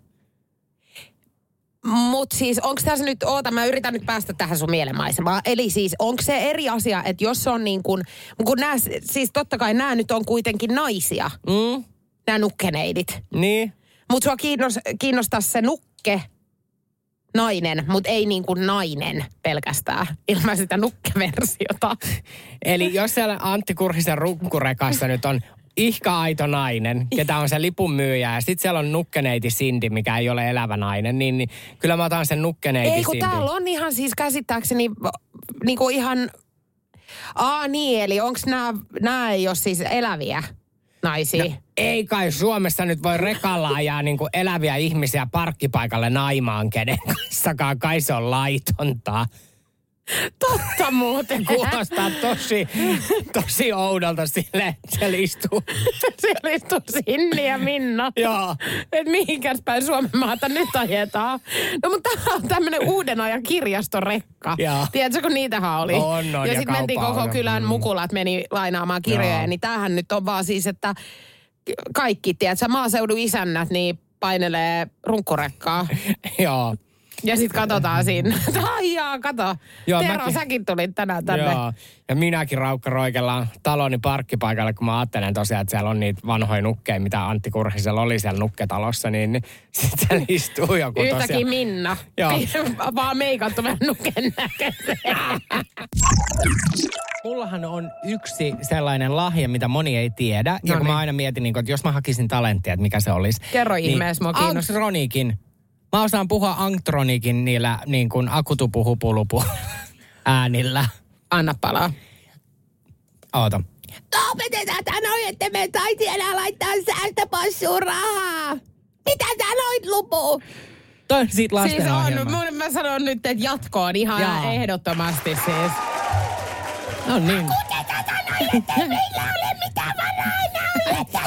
Mutta siis onko tässä nyt, mä yritän nyt päästä tähän sun mielenmaisemaan. Eli siis onko se eri asia, että jos on niin kuin, kun nämä, siis totta kai nämä nyt on kuitenkin naisia, nämä nukkeneidit. Niin. Mutta sua kiinnostaa se nukke nainen, mutta ei niin kuin nainen pelkästään ilman sitä nukkeversiota. Eli jos siellä Antti Kurhisen runkkurekassa nyt on ihka-aito nainen, ketä on se lipunmyyjä, ja sitten siellä on nukkeneiti Cindy, mikä ei ole elävä nainen, niin kyllä mä otan sen nukkeneiti ei, kun Cindy. täällä on ihan siis käsittääkseni niinku ihan... niin, eli onko nämä ei ole siis eläviä naisia? No, ei kai Suomessa nyt voi rekalla ajaa niinku eläviä ihmisiä parkkipaikalle naimaan kenen kanssakaan, kai se on laitonta. Totta muuten. Kuulostaa tosi oudolta silleen, että siellä istuu. Siellä istuu Sinni ja Minna. Joo. Että mihinkäs päin Suomen maata nyt ajetaan. No mutta tämä on tämmöinen uuden ajan kirjastorekka. Joo. Tiedätkö, kun niitähän oli? On, ja sitten mentiin koko kylän mukulat, meni lainaamaan kirjoja. Joo. Niin tämähän nyt on vaan siis, että kaikki, tiedätkö, maaseudun isännät, niin painelee runkkurekkaa. Joo. Ja sitten katsotaan siinä. Aijaa, kato. Joo, Tero, säkin tulit tänään tänne. Joo. Ja minäkin raukka roikellaan taloni parkkipaikalle, kun mä ajattelen tosiaan, että siellä on niitä vanhoja nukkeja, mitä Antti Kurhisella oli siellä nukketalossa, niin sitten siellä istuu joku tosiaan. Yhtäkin Minna. Joo. Vaan meikattu vähän nukken näköiseen. Mullahan on yksi sellainen lahja, mitä moni ei tiedä. Ja kun mä aina mietin, niin kun, että jos mä hakisin talenttia, että mikä se olisi. Kerro ihmeessä, mua kiinnostaa. Anktronikin. Mä osaan puhua Anktronikin niillä niin kuin akutupuhupulupu äänillä. Anna palaa. Oota. Lopetetaan noin, että me taisi enää laittaa säästöpossuun rahaa. Mitä sanoit, Lupu? Toi on siitä lastenohjelma. Siis on, mä sanon nyt, että jatkoon ihan ehdottomasti siis. No niin. Kuten sanoin, että meillä ole mitään varaa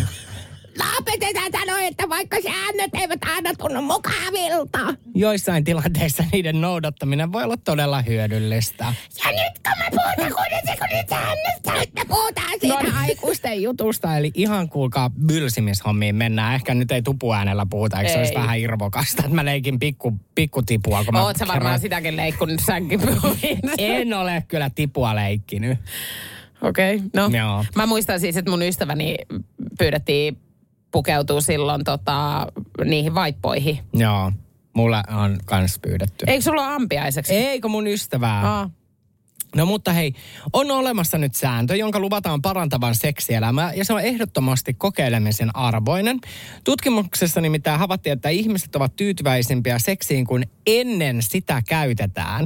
Lopetetaan sanoa, että vaikka säännöt eivät aina tunnu mukavilta. Joissain tilanteissa niiden noudattaminen voi olla todella hyödyllistä. Ja nyt kun mä puhutaan kun säännöstä, että puhutaan siitä aikuisten jutusta. Eli ihan kuulkaa bylsimishommiin mennään. Ehkä nyt ei tupuäänellä puhuta, eikö se olisi vähän irvokasta. Että mä leikin pikkutipua. Oot sä varmaan sitäkin leikkunut sänkin puhuin. En ole kyllä tipua leikkinyt. Okei, no. Joo. Mä muistan siis, että mun ystäväni pyydettiin pukeutuu silloin niihin vaippoihin. Joo, mulla on kans pyydetty. Eikö sulla ole ampiaiseksi? Eikö mun ystävää? No mutta hei, on olemassa nyt sääntö, jonka luvataan parantavan seksielämää ja se on ehdottomasti kokeilemisen arvoinen. Tutkimuksessa nimittäin havaittiin, että ihmiset ovat tyytyväisimpiä seksiin, kun ennen sitä käytetään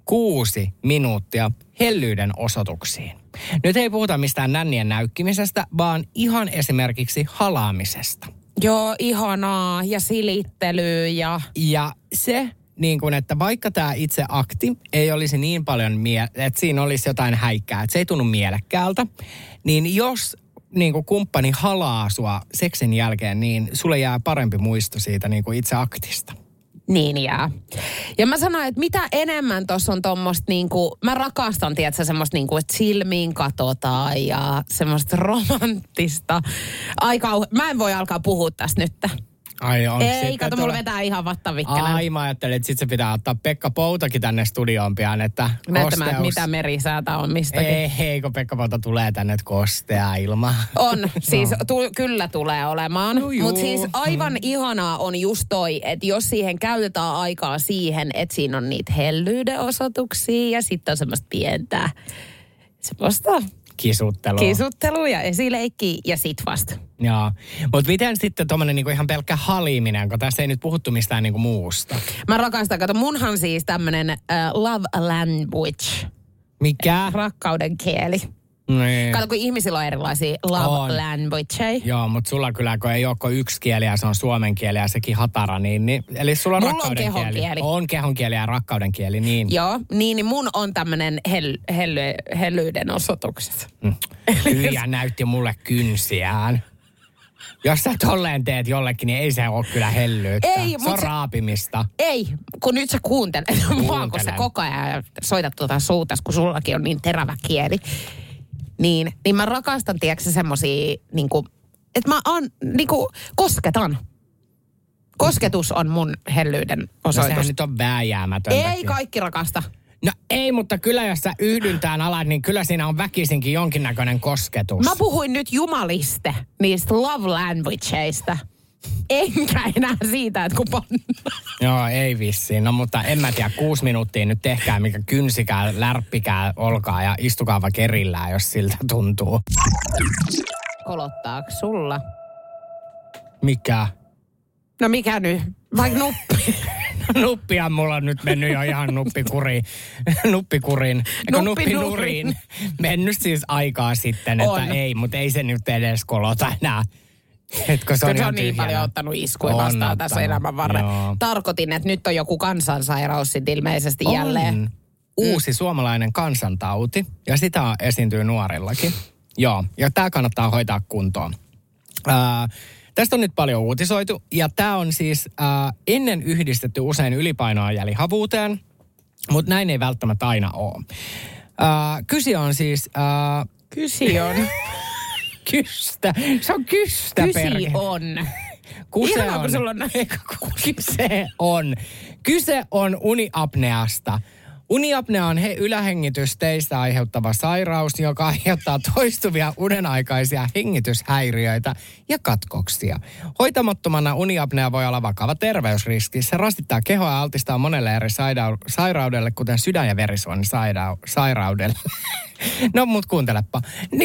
6 minuuttia hellyyden osoituksiin. Nyt ei puhuta mistään nännien näykkimisestä, vaan ihan esimerkiksi halaamisesta. Joo, ihanaa. Ja silittelyä Ja se, niin kuin, että vaikka tämä itse akti ei olisi niin paljon, että siinä olisi jotain häikkää, että se ei tunnu mielekkäältä, niin jos niin kuin kumppani halaa sua seksin jälkeen, niin sulle jää parempi muisto siitä niin kuin itse aktista. Niin jää. Ja mä sanoin, että mitä enemmän tuossa on tommoista niinku, mä rakastan, tiedätkö, semmoista niinku, että silmiin katsotaan ja semmoista romanttista. Mä en voi alkaa puhua tästä nyt. Ai on. Ei, kato, mulla vetää ihan vattavikkana. Ai, mä ajattelin, että sit se pitää ottaa Pekka Poutakin tänne studioon pian, että näyttämään, että mitä merisäätä on mistäkin. Ei, kun Pekka Pouta tulee tänne, että kostea ilma. On, siis kyllä tulee olemaan. No, mutta siis aivan ihanaa on just toi, että jos siihen käytetään aikaa siihen, että siinä on niitä hellyyden osoituksia ja sitten on semmoista pientä semmoista kisuttelua ja esileikkiä ja sit vasta. Joo, mutta miten sitten tommonen niinku ihan pelkkä haliminen, kun tässä ei nyt puhuttu mistään niinku muusta? Mä rakastan, kato, munhan siis tämmönen love language. Mikä? Rakkauden kieli. Niin. Kato, kun ihmisillä on erilaisia love languageja. Joo, mutta sulla kyllä, kun ei ole yksi kieli ja se on suomen kieli ja sekin hatara, niin eli sulla on rakkauden on kehon kieli. On kehon kieli ja rakkauden kieli, niin. Joo, niin mun on tämmönen hellyyden osoitukset. Hyjä näytti mulle kynsiään. Jos sä tolleen teet jollekin, niin ei se ole kyllä hellyyttä. Se on raapimista. Ei, kun nyt sä kuuntelet mua, kun sä koko ajan soitat tuota suutas, kun sullakin on niin terävä kieli. Niin mä rakastan, tiedätkö, semmosia, niinku, että mä niinku, kosketan. Kosketus on mun hellyyden osoitus. No sehän nyt on vääjäämätöntä. Ei kaikki rakasta. No ei, mutta kyllä jos sä yhdyntään alat, niin kyllä siinä on väkisinkin jonkinnäköinen kosketus. Mä puhuin nyt jumaliste niistä love languageista. Enkä enää siitä, että kun Joo, ei vissiin. No mutta en mä tiedä, 6 minuuttia nyt tehkää, mikä kynsikää, lärppikää, olkaa ja istukaa vaikka erillään, jos siltä tuntuu. Kolottaako sulla? Mikä? No mikä nyt? Vaikka nuppi. Nuppia mulla on nyt mennyt jo ihan nuppikuriin. Nuppinuriin. Mennyt siis aikaa sitten, että ei, mutta ei se nyt edes kolota enää. Etkö se on niin tyhjänä. Paljon ottanut iskuja vastaan tässä elämän varrella. Tarkoitin, että nyt on joku kansansairaus sitten ilmeisesti jälleen. Uusi suomalainen kansantauti ja sitä esiintyy nuorillakin. Joo, ja tämä kannattaa hoitaa kuntoon. Tästä on nyt paljon uutisoitu ja tämä on siis ennen yhdistetty usein ylipainoa ja lihavuuteen, mutta näin ei välttämättä aina ole. Kyse on siis... Kysi on. Kystä. Se on kystä, Kysi on. Ihanaa, kun sulla on Kyse on uniapneasta. Uniapnea on ylähengitysteistä aiheuttava sairaus, joka aiheuttaa toistuvia unenaikaisia hengityshäiriöitä ja katkoksia. Hoitamattomana uniapnea voi olla vakava terveysriski. Se rasittaa kehoa ja altistaa monelle eri sairaudelle, kuten sydän- ja verisuonisairaudelle. No, mut kuuntelepa.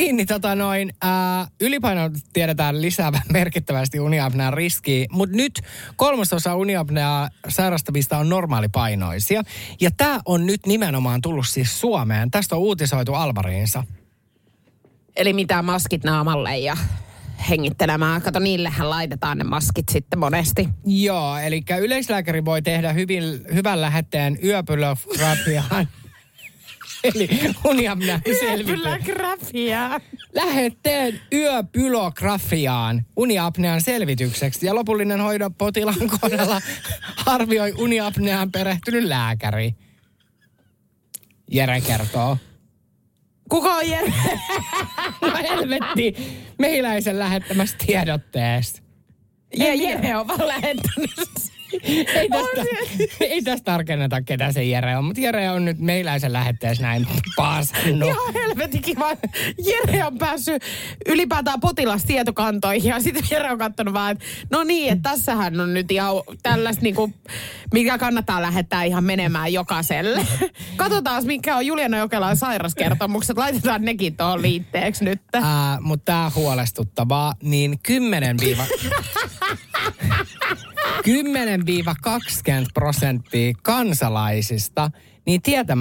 Ylipaino tiedetään lisäävän merkittävästi uniapnean riskiä, mutta nyt 3/3 uniapneaa sairastavista on normaalipainoisia. Ja tää on nyt nimenomaan tullut siis Suomeen. Tästä on uutisoitu Alvariinsa. Eli mitä maskit naamalle ja hengittelemään. Kato, niillehän laitetaan ne maskit sitten monesti. Joo, eli yleislääkäri voi tehdä hyvän lähetteen yöpylografiaan. Eli uniapnean selvitys. Lähetteen yöpylografiaan uniapnean selvitykseksi ja lopullinen hoidon potilaan kohdalla arvioi uniapneaan perehtynyt lääkäri. Jere kertoo. Kuka on Jere? No helvetti, mehiläisen lähettämässä tiedotteesta. Ja Jere on vaan lähettänyt. Ei tästä tarkenneta, ketä se Jere on, mutta Jere on nyt meiläisen lähetteessä näin paasannut. Ihan helvetin kiva. Jere on päässyt ylipäätään potilastietokantoihin ja sitten Jere on katsonut vaan, että no niin, että tässähän on nyt ihan tällaista niinku, mikä kannattaa lähettää ihan menemään jokaiselle. Katsotaan, mikä on Juliana Jokelan sairaskertomukset. Laitetaan nekin tuohon liitteeksi nyt. Mutta tämä huolestuttavaa, niin 10-20% kansalaisista niin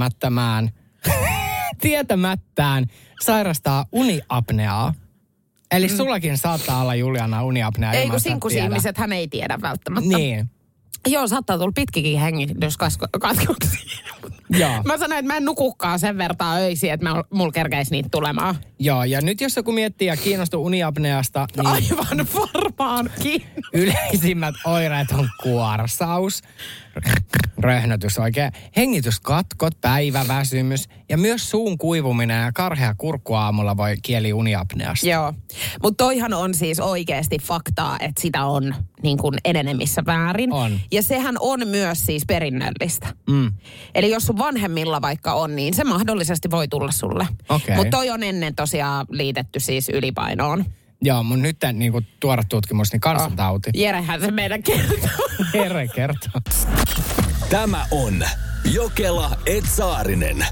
tietämättään sairastaa uniapneaa. Eli sullakin saattaa olla, Juliana, uniapnea. Ei kun sinkusihmiset hän ei tiedä välttämättä. Niin. Joo, saattaa tulla pitkikin hengityskatkoksia. Joo. Mä sanoin, että mä en nukukaan sen vertaa öisiä, että mulla kerkeisi niitä tulemaan. Joo, ja nyt jos joku miettii ja kiinnostuu uniapneasta, niin aivan varmaankin. Yleisimmät oireet on kuorsaus, röhnötys oikein, hengityskatkot, päiväväsymys ja myös suun kuivuminen ja karhea kurkku aamulla voi kieli uniapneasta. Joo, mutta toihan on siis oikeasti faktaa, että sitä on niin kuin enenevissä väärin. On. Ja sehän on myös siis perinnöllistä. Eli jos sun vanhemmilla vaikka on, niin se mahdollisesti voi tulla sulle. Okay. Mutta toi on ennen tosiaan liitetty siis ylipainoon. Joo, mun nyt niin kuin tuore tutkimus, niin kansantauti. Jerehän se meidän kertoo. Jere kertoo. Tämä on Jokela et Saarinen.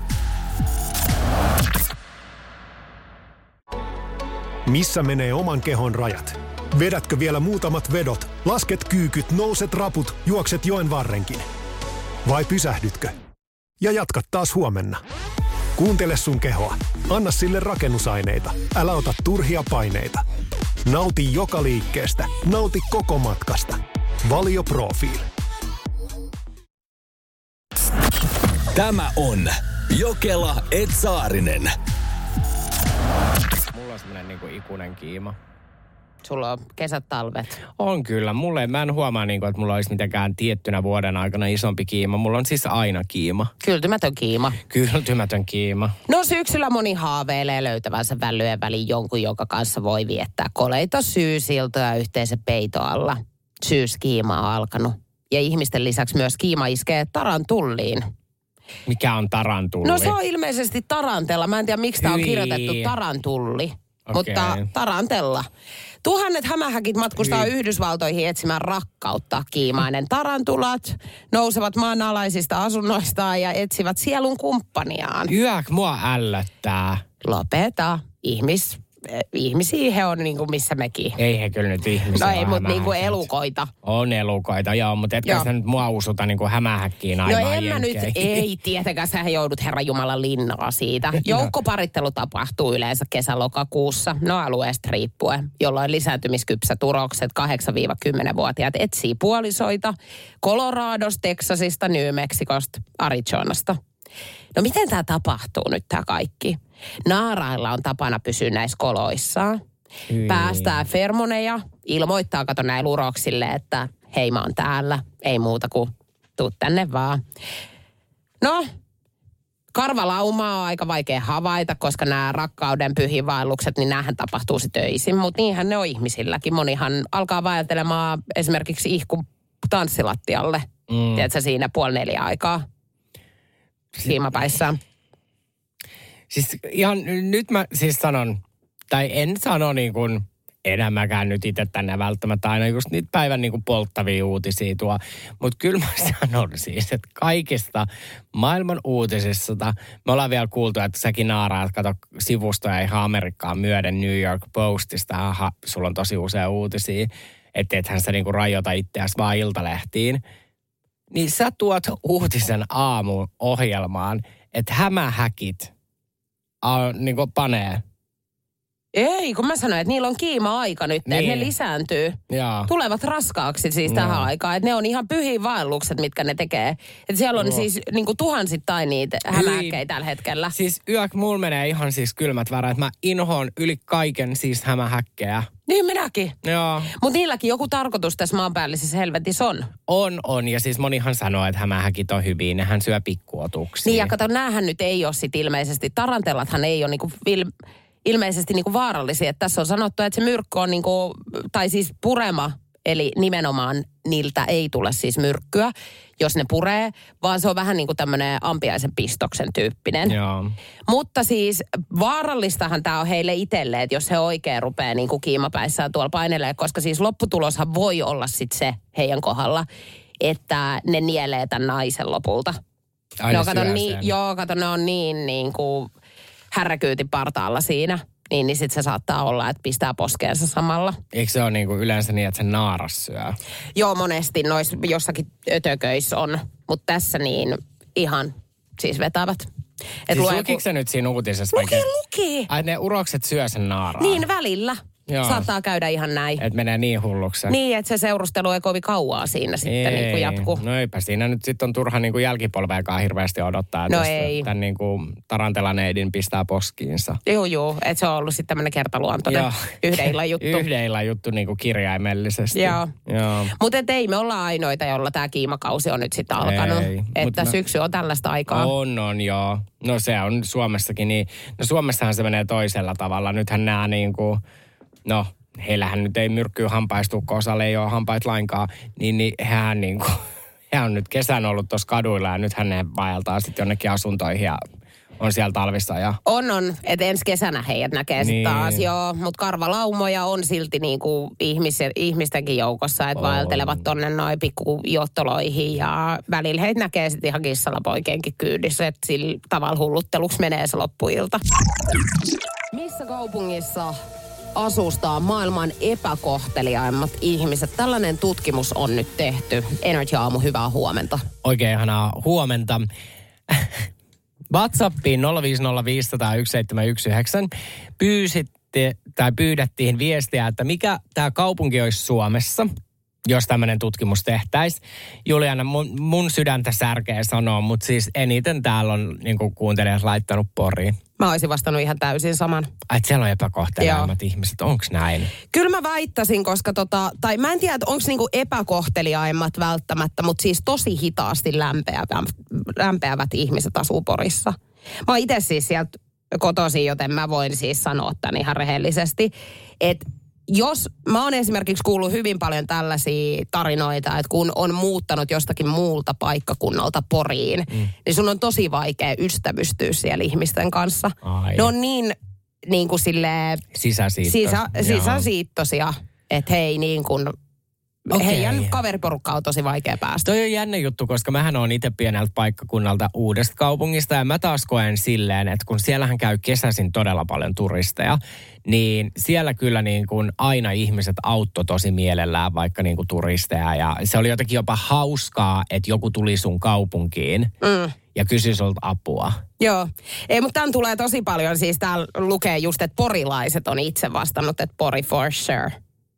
Missä menee oman kehon rajat? Vedätkö vielä muutamat vedot, lasket kyykyt, nouset raput, juokset joen varrenkin? Vai pysähdytkö? Ja jatkat taas huomenna. Kuuntele sun kehoa. Anna sille rakennusaineita. Älä ota turhia paineita. Nauti joka liikkeestä. Nauti koko matkasta. Valio Profiil. Tämä on Jokela et Saarinen. Mulla on semmoinen niinku ikuinen kiima. Sulla on kesät, talvet. On kyllä. Mä en huomaa, että mulla olisi mitenkään tiettynä vuoden aikana isompi kiima. Mulla on siis aina kiima. Kyltymätön kiima. Kyltymätön kiima. No syksyllä moni haaveilee löytävänsä välyjen väliin jonkun, jonka kanssa voi viettää koleita syysiltoja yhteisen peitoalla. Syyskiima on alkanut. Ja ihmisten lisäksi myös kiima iskee tarantulliin. Mikä on tarantulli? No se on ilmeisesti tarantella. Mä en tiedä, miksi tämä on kirjoitettu tarantulli. Mutta tarantella. Tuhannet hämähäkit matkustaa Yhdysvaltoihin etsimään rakkautta. Kiimainen tarantulat nousevat maanalaisista asunnoistaan ja etsivät sielun kumppaniaan. Mua ällöttää. Lopeta. Ihmisiä he on niin kuin missä mekin. Ei he kyllä nyt ihmisiä. No ei, mutta niin kuin elukoita. On elukoita, joo, mutta etkä sä nyt mua usuta niin kuin hämähäkkiin aivan No en mä nyt, ei tietenkään, sähän joudut Herran Jumalan linnaa siitä. Joukkoparittelu tapahtuu yleensä kesä-lokakuussa, no alueesta riippuen, jolloin lisääntymiskypsät urokset 8-10-vuotiaat etsii puolisoita Coloradosta, Texasista, New Mexicosta, Arizonasta. No miten tämä tapahtuu nyt tämä kaikki? Naarailla on tapana pysyä näissä koloissaan. Päästää fermoneja, ilmoittaa kato näille uroksille, että hei mä oon täällä, ei muuta kuin tuu tänne vaan. No, karvalaumaa on aika vaikea havaita, koska nämä rakkauden pyhiinvaellukset, niin näähän tapahtuu se töisin. Mutta niinhän ne on ihmisilläkin. Monihan alkaa vaeltelemaan esimerkiksi ihku tanssilattialle. Tiedätkö siinä 3:30 aikaa siimapäissään. Siis ihan nyt mä siis sanon, tai en sano niin kuin enää mäkään nyt itse tänne välttämättä aina just niitä päivän niin kuin polttavia uutisia tuo. Mutta kyllä mä sanon siis, että kaikista maailman uutisista, me ollaan vielä kuultu, että säkin naaraat, kato sivustoja ihan Amerikkaan myöden New York Postista, sulla on tosi usea uutisia, että ethän sä niinku rajoita itseäsi vaan iltalehtiin. Niin sä tuot uutisen aamun ohjelmaan, että hämähäkit niinku panee. Ei, kun mä sanoin, että niillä on kiima-aika nyt, niin. Että ne lisääntyy. Jaa. Tulevat raskaaksi siis tähän aikaan. Että ne on ihan pyhiä vaellukset, mitkä ne tekee. Että siellä on siis niinku tuhansittain niitä hämähäkkejä tällä hetkellä. Siis mulla menee ihan siis kylmät väreet. Mä inhoon yli kaiken siis hämähäkkejä. Niin minäkin. Joo. Mutta niilläkin joku tarkoitus tässä maanpäällisessä helvetissä on. On. Ja siis monihan sanoo, että hämähäkit on hyviä. Nehän syö pikkuotuksia. Niin ja kato, näähän nyt ei ole sit ilmeisesti. Tarantellathan ei ole niinku ilmeisesti niinku vaarallisia. Että tässä on sanottu, että se myrkky on niinku, tai siis purema, eli nimenomaan niiltä ei tule siis myrkkyä, jos ne puree, vaan se on vähän niin kuin tämmöinen ampiaisen pistoksen tyyppinen. Joo. Mutta siis vaarallistahan tämä on heille itselleen, että jos he oikein rupeaa niin kuin kiimapäissään tuolla painelee, koska siis lopputuloshan voi olla sitten se heidän kohdalla, että ne nielee tämän naisen lopulta. Kato, ne on niin kuin härräkyyti partaalla siinä. Niin sitten se saattaa olla, että pistää poskeensa samalla. Eikö se ole niinku yleensä niin, että se naaras syö? Joo, monesti noissa jossakin ötököissä on. Mutta tässä niin ihan siis vetävät. Siis lukiko se nyt siinä uutisessa? Luki. Ai ne urokset syö sen naaraan? Niin välillä. Joo. Saattaa käydä ihan näin. Että menee niin hulluksi. Niin, että se seurustelu ei kovin kauaa siinä sitten niin kuin jatkuu. No eipä siinä nyt sitten on turha niin kuin jälkipolveakaan hirveästi odottaa. No ei. Tämän niin kuin tarantelaneidin pistää poskiinsa. Joo, että se on ollut sitten tämmöinen kertaluontoinen yhden illan juttu. Yhden illan juttu niin kuin kirjaimellisesti. Joo. Mutta ei me olla ainoita, jolla tämä kiimakausi on nyt sitten alkanut. Että syksy on tällaista aikaa. On joo. No se on Suomessakin niin. No Suomessahan se menee toisella tavalla. Nythän nämä niin kuin... No, heillähän nyt ei myrkkyä hampaistu, kun osalla ei ole hampait lainkaan, niin hän niinku, he on nyt kesän ollut tuossa kaduilla ja nythän ne vaeltaa sitten jonnekin asuntoihin ja on siellä talvissa. Ja... On, että ensi kesänä heidät näkee sitten taas, joo, mutta karvalaumoja on silti niinku ihmistenkin joukossa, että vaeltelevat tonne noin pikkujottoloihin ja välillä heitä näkee sitten ihan kissalla poikeenkin kyydissä, että sillä tavalla hullutteluksi menee se loppuilta. Missä kaupungissa asustaa maailman epäkohteliaimmat ihmiset? Tällainen tutkimus on nyt tehty. Energy Aamu, hyvää huomenta. Oikein ihanaa huomenta. WhatsAppiin 050501719 pyydettiin viestiä, että mikä tämä kaupunki olisi Suomessa, jos tämmöinen tutkimus tehtäisiin. Juliana, mun sydäntä särkeä sanoo, mutta siis eniten täällä on niin kuin kuuntelijat laittanut Poriin. Mä olisin vastannut ihan täysin saman. Että siellä on epäkohteliaimmat ihmiset, onko näin? Kyllä mä väittäisin, koska tai mä en tiedä, että onko niinku epäkohteliaimmat välttämättä, mutta siis tosi hitaasti lämpeävät ihmiset asuu Porissa. Mä oon itse siis sieltä kotoisin, joten mä voin siis sanoa tämän ihan rehellisesti, että jos mä oon esimerkiksi kuullut hyvin paljon tällaisia tarinoita, että kun on muuttanut jostakin muulta paikkakunnalta Poriin, niin sun on tosi vaikea ystävystyä siellä ihmisten kanssa. Ai. Ne on niin kuin silleen sisäsiittosia, että hei niin kuin heidän kaveriporukka on tosi vaikea päästä. Toi on jännä juttu, koska mähän on itse pieneltä paikkakunnalta Uudesta kaupungista ja mä taas koen silleen, että kun siellähän käy kesäisin todella paljon turisteja, niin siellä kyllä niin kuin aina ihmiset auttoi tosi mielellään vaikka niin kuin turisteja ja se oli jotenkin jopa hauskaa, että joku tuli sun kaupunkiin ja kysyi sulta apua. Joo, ei, mutta tämän tulee tosi paljon, siis täällä lukee just, että porilaiset on itse vastannut, että Pori for sure.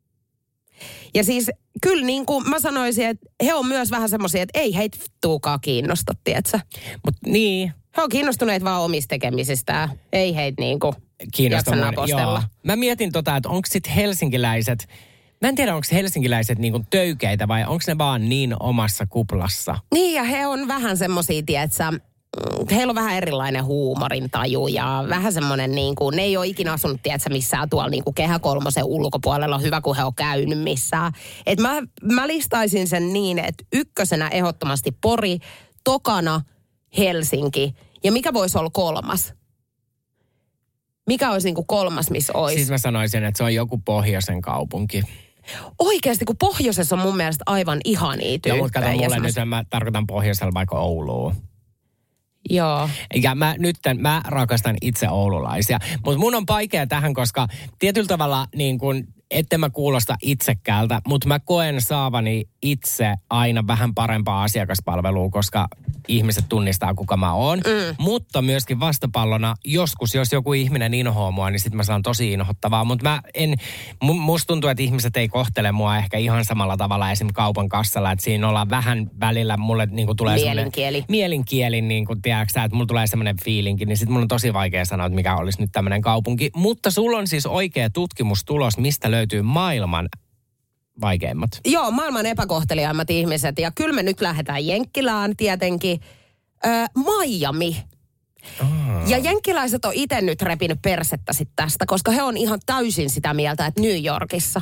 Ja siis kyllä niin kuin mä sanoisin, että he on myös vähän semmoisia, että ei heitä tuukaan kiinnosta, tietsä. Mut niin. He on kiinnostuneet vaan omista tekemisistään. Ei heitä niin kuin jaksa napostella. Mä mietin että onko sitten helsinkiläiset, mä en tiedä onko helsinkiläiset niin kuin töykeitä vai onko ne vaan niin omassa kuplassa. Niin ja he on vähän semmoisia, tietsä, heillä on vähän erilainen huumorintaju ja vähän semmoinen niin kuin, ne ei ole ikinä asunut, tietsä, missään tuolla niin kuin Kehä Kolmosen ulkopuolella. On hyvä, kun he on käynyt missään. Et mä listaisin sen niin, että ykkösenä ehdottomasti Pori, tokana Helsinki ja mikä voisi olla kolmas? Mikä olisi niinku kolmas, missä olisi? Siis mä sanoisin, että se on joku pohjoisen kaupunki. Oikeasti, kun pohjoisessa on mun mielestä aivan ihania tyyppejä. Joo, mutta kato mulle nyt, mä tarkoitan pohjoisella vaikka Oulua. Joo. Ja mä rakastan itse oululaisia. Mutta mun on vaikea tähän, koska tietyllä tavalla niin kun, etten mä kuulosta itsekkäältä, mutta mä koen saavani itse aina vähän parempaa asiakaspalvelua, koska ihmiset tunnistaa, kuka mä oon. Mutta myöskin vastapallona, joskus, jos joku ihminen inhoaa mua, niin sit mä saan tosi inhottavaa. Mutta musta tuntuu, että ihmiset ei kohtele mua ehkä ihan samalla tavalla esimerkiksi kaupan kassalla, että siinä ollaan vähän välillä, mulle niinku tulee mielinkieli, niin kuin tiedätkö, että mulla tulee semmoinen fiilinki, niin sit mun on tosi vaikea sanoa, että mikä olisi nyt tämmöinen kaupunki. Mutta sulla on siis oikea tutkimustulos, mistä löytyy maailman vaikeimmat. Joo, maailman epäkohteliaimmat ihmiset. Ja kyllä me nyt lähdetään Jenkkilään tietenkin. Miami. Ja jenkkiläiset on itse nyt repinyt persettä sit tästä, koska he on ihan täysin sitä mieltä, että New Yorkissa.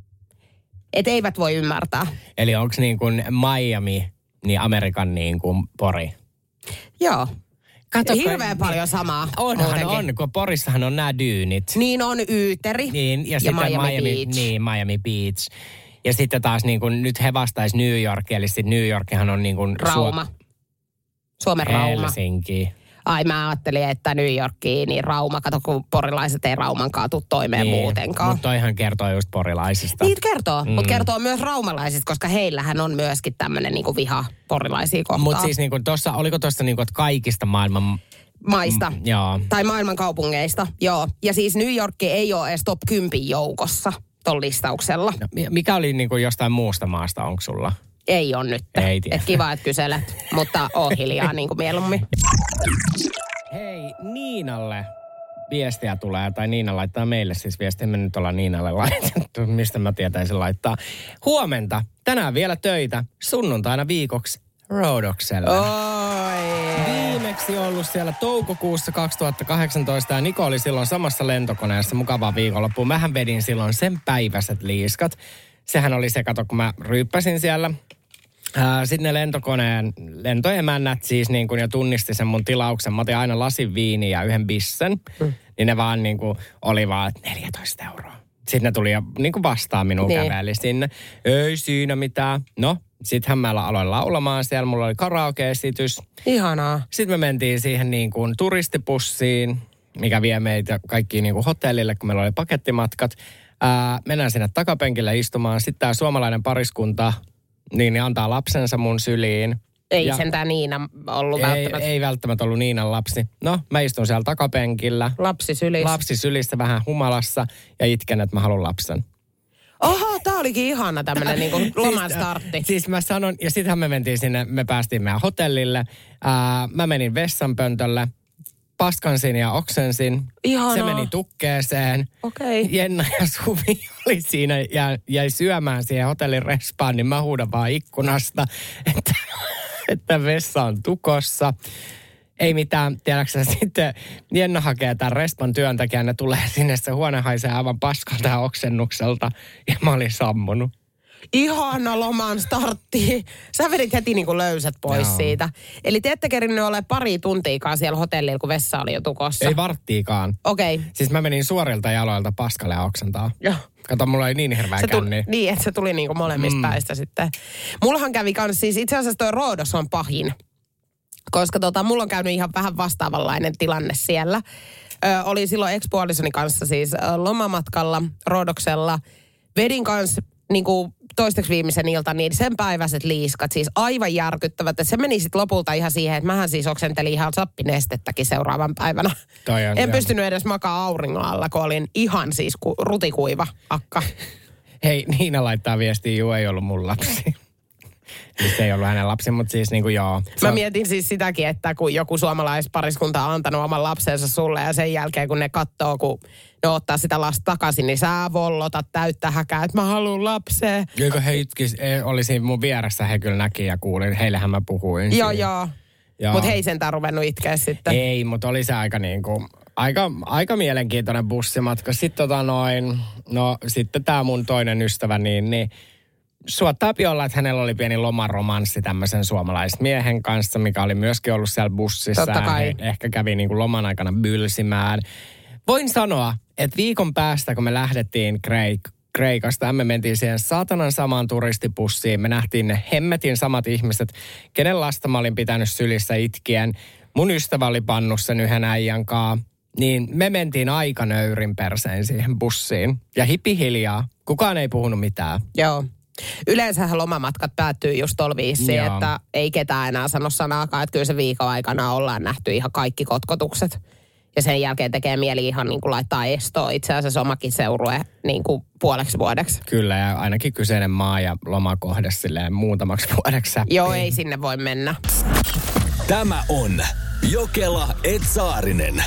Et eivät voi ymmärtää. Eli onko niin kuin Miami, niin Amerikan niin kuin Pori? Joo. Kato, hirveän paljon samaa. On, kun Porissahan on nämä dyynit. Niin on Yyteri niin, ja sitten Miami Beach. Niin, Miami Beach. Ja sitten taas niin kuin, nyt he vastaisi New York, eli sitten New Yorkihan on niin kuin... Rauma. Suomen Rauma. Helsinki. Ai mä ajattelin, että New Yorkiin, niin Rauma. Kato, kun porilaiset ei Raumankaan tule toimeen niin, muutenkaan. Mutta toihan kertoo just porilaisista. Niitä kertoo, mutta kertoo myös raumalaisista, koska heillähän on myöskin tämmöinen niinku viha porilaisia kohtaan. Mutta siis niinku tossa, oliko tuossa niinku, että kaikista maailman... maista. Joo. Tai maailman kaupungeista, joo. Ja siis New York ei ole edes top 10 joukossa ton listauksella. No, mikä oli niinku jostain muusta maasta, onko sulla? Ei ole nyt. Ei tiedä. Et kiva, että kyselet, mutta oo hiljaa niin kuin mieluummin. Hei, Niinalle viestiä tulee, tai Niina laittaa meille siis viestiä. Me nyt ollaan Niinalle laitettu, mistä mä tietäisin laittaa. Huomenta, tänään vielä töitä, sunnuntaina viikoksi Rhodokselle. Viimeksi ollut siellä toukokuussa 2018 ja Niko oli silloin samassa lentokoneessa, mukavaa viikonloppuun. Mähän vedin silloin sen päiväiset liiskat. Sehän oli se, kato, kun mä ryyppäsin siellä. Sitten ne lentoemännät siis niin kun jo tunnisti sen mun tilauksen. Mä otin aina lasin viiniä ja yhden bissen. Niin ne vaan niin kuin oli vaan 14 €. Sitten ne tuli niin kuin vastaan minun käveli sinne. Ei siinä mitään. No, sittenhän mä aloin laulamaan siellä. Mulla oli karaoke-esitys. Ihanaa. Sitten me mentiin siihen niin kuin turistipussiin, mikä vie meitä kaikkiin niin kuin hotellille, kun meillä oli pakettimatkat. Mennään sinne takapenkille istumaan. Sitten tämä suomalainen pariskunta niin antaa lapsensa mun syliin. Ei sentään Niina ollut välttämättä. Ei välttämättä ollut Niinan lapsi. No, mä istun siellä takapenkillä. Lapsi sylissä vähän humalassa ja itken, että mä haluan lapsen. Oho, tää olikin ihana tämmönen niinku loman startti. Siis mä sanon, ja sittenhän me mentiin sinne, me päästiin meidän hotellille. Mä menin vessanpöntölle, paskansin ja oksensin. Ihanaa. Se meni tukkeeseen. Okei. Jenna ja Suvi oli siinä ja jäi syömään siihen hotellin respaan, niin mä huudan vaan ikkunasta, että vessa on tukossa. Ei mitään, tiedäksä, sitten Jenna hakee tämän respan työntekijän, ne tulee sinne, se huone haisee aivan paskalta ja oksennukselta, ja mä olin sammunut. Ihana loman startti. Sä vedit heti niin kuin löysät pois siitä. Eli te ette kerinnyt ole pari tuntiikaan siellä hotellilla, kun vessa oli jo tukossa. Ei varttiikaan. Okei. Siis mä menin suorilta jaloilta paskalle ja oksentaa. Joo. Kato, mulla oli niin hirveä känni. Niin, että se tuli niin kuin molemmista päistä sitten. Mullahan kävi kans, siis itse asiassa toi Rhodos on pahin. Koska mulla on käynyt ihan vähän vastaavanlainen tilanne siellä. Oli silloin ex-puolisoni kanssa siis lomamatkalla Rhodoksella. Vedin kanssa niinku toisteksi viimeisen ilta, niin sen päiväiset liiskat, siis aivan järkyttävät. Se meni sitten lopulta ihan siihen, että mähän siis oksentelin ihan sappinestettäkin seuraavan päivänä. En pystynyt edes makaa auringon alla, kun olin ihan siis rutikuiva akka. Hei, Niina laittaa viestiä, juu, ei ollut mun lapsi. Se ei ollut hänen lapsi, mutta siis niin kuin joo. Mä mietin siis sitäkin, että kun joku suomalaispariskunta on antanut oman lapsensa sulle ja sen jälkeen kun ne katsoo, kun ne ottaa sitä lasta takaisin, niin sä vollotat täyttä häkää, että mä haluun lapseen. Kyllä he oli siinä mun vieressä, he kyllä näki ja kuulin, heillehän mä puhuin. Joo. Mutta he ei sentään ruvennut itkeä sitten. Ei, mutta oli se aika niin kuin, aika mielenkiintoinen bussimatka. Sitten no sitten tää mun toinen ystävä, niin suottaa olla, että hänellä oli pieni lomaromanssi tämmöisen suomalaismiehen kanssa, mikä oli myöskin ollut siellä bussissa. Totta kai. Ehkä kävi niin kuin loman aikana bylsimään. Voin sanoa, että viikon päästä, kun me lähdettiin Kreikasta, me mentiin siihen saatanan samaan turistipussiin. Me nähtiin ne hemmetin samat ihmiset, kenen lasta mä olin pitänyt sylissä itkien. Mun ystävä oli pannut sen yhden äijän kaa. Niin me mentiin aika nöyrin perseen siihen bussiin. Ja hiljaa. Kukaan ei puhunut mitään. Joo. Yleensähän lomamatkat päättyy just tuolla viisiin, että ei ketään enää sano sanaakaan, että kyllä se viikon aikana ollaan nähty ihan kaikki kotkotukset. Ja sen jälkeen tekee mieli ihan niin kuin laittaa estoa itse asiassa omakin seurue niin kuin puoleksi vuodeksi. Kyllä, ja ainakin kyseinen maa ja lomakohde silleen muutamaksi vuodeksi. Joo, ei sinne voi mennä. Tämä on Jokela Etsaarinen.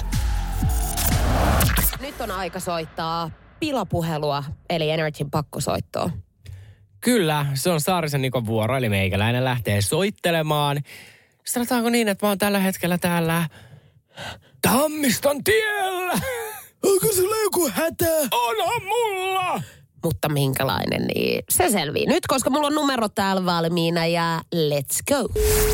Nyt on aika soittaa pilapuhelua, eli Energyn pakkosoittoa. Kyllä, se on Saarisen Nikon vuoro, eli meikäläinen lähtee soittelemaan. Sanotaanko niin, että mä oon tällä hetkellä täällä Tammiston tiellä. Onko sulla joku hätä? Onhan mulla! Mutta minkälainen, niin se selvii nyt, koska mulla on numero täällä valmiina ja let's go.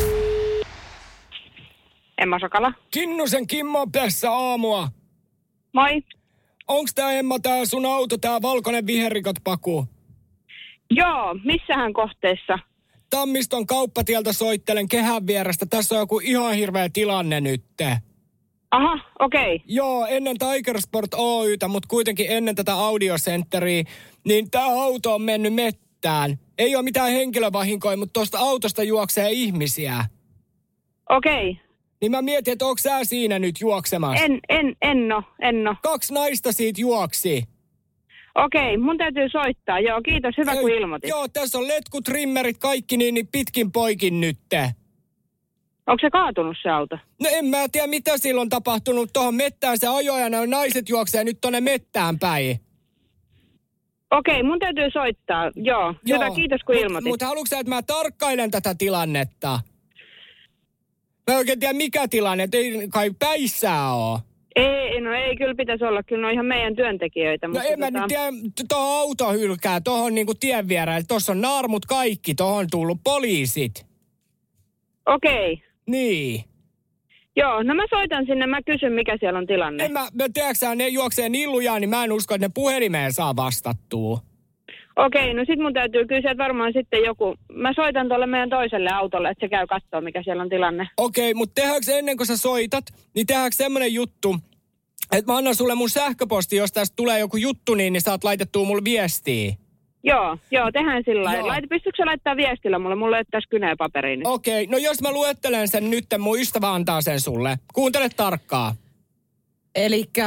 Emma Sokala. Kinnusen Kimmo tässä aamua. Moi. Onks tää Emma tää sun auto, tää valkoinen viherrikot paku? Joo, missähän kohteessa? Tammiston kauppatieltä soittelen kehän vierestä. Tässä on joku ihan hirveä tilanne nytte. Aha, okei. Okay. Joo, ennen Tiger Sport Oytä, mutta kuitenkin ennen tätä Audiocenteria, niin tää auto on mennyt mettään. Ei ole mitään henkilövahinkoja, mutta tuosta autosta juoksee ihmisiä. Okei. Okay. Niin mä mietin, että onko sä siinä nyt juoksemassa? En oo. 2 naista siitä juoksi. Okei, mun täytyy soittaa. Joo, kiitos. Hyvä kun ilmoitit. Joo, tässä on letkutrimmerit kaikki niin pitkin poikin nytte. Onko se kaatunut se auto? No en mä tiedä, mitä silloin on tapahtunut. Tuohon mettään se ajoi ja ne naiset juoksee nyt tonne mettään päin. Okei, mun täytyy soittaa. Joo, hyvä, kiitos kun ilmoitit. Mutta haluatko sä, että mä tarkkailen tätä tilannetta? Mä en oikein tiedä mikä tilanne, ei kai päissään oo. Ei, kyllä pitäisi olla. Kyllä ne on ihan meidän työntekijöitä. No en mä nyt tiedä, tuohon auto hylkää, tuohon niinku tien viereen. Tuossa on naarmut kaikki, tuohon on tullut poliisit. Okei. Niin. Joo, no mä soitan sinne, mä kysyn mikä siellä on tilanne. Tiedätkö ne juoksee niin lujaa, niin mä en usko, että ne puhelimeen saa vastattua. Okei, no sit mun täytyy kysyä, että varmaan sitten joku... Mä soitan tuolle meidän toiselle autolle, että se käy kattoo, mikä siellä on tilanne. Okei, mutta tehdäänkö ennen kuin sä soitat, niin tehdäänkö semmonen juttu, että mä annan sulle mun sähköposti, jos tästä tulee joku juttu, niin saat laitettua mulle viestiä. Joo, tehdään sillä lailla. Pystytkö sä laittaa viestillä mulle? Mulla ei ole tässä kynää paperiin nyt. Okei, no jos mä luettelen sen nyt, mun ystävä antaa sen sulle. Kuuntele tarkkaa. Elikkä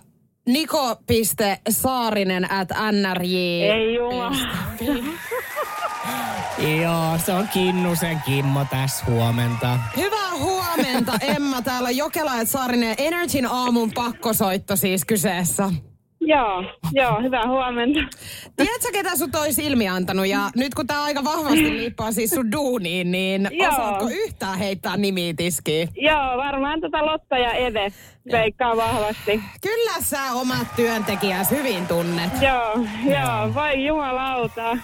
niko.saarinen@nrj. Ei jumala. Joo, se on Kinnusen Kimmo tässä, huomenta. Hyvää huomenta, Emma. Täällä on Jokela Etsaarinen. Energyn aamun pakkosoitto siis kyseessä. Joo, hyvää huomenta. Tiedätkö, ketä sut olisi ilmiantanut? Ja nyt kun tää aika vahvasti liippaa siis sun duuniin, niin osaatko yhtään heittää nimiä tiskiin? Joo, varmaan Lotta ja Eve veikkaa vahvasti. Kyllä sä omat työntekijäs hyvin tunnet. Joo, vai jumalauta.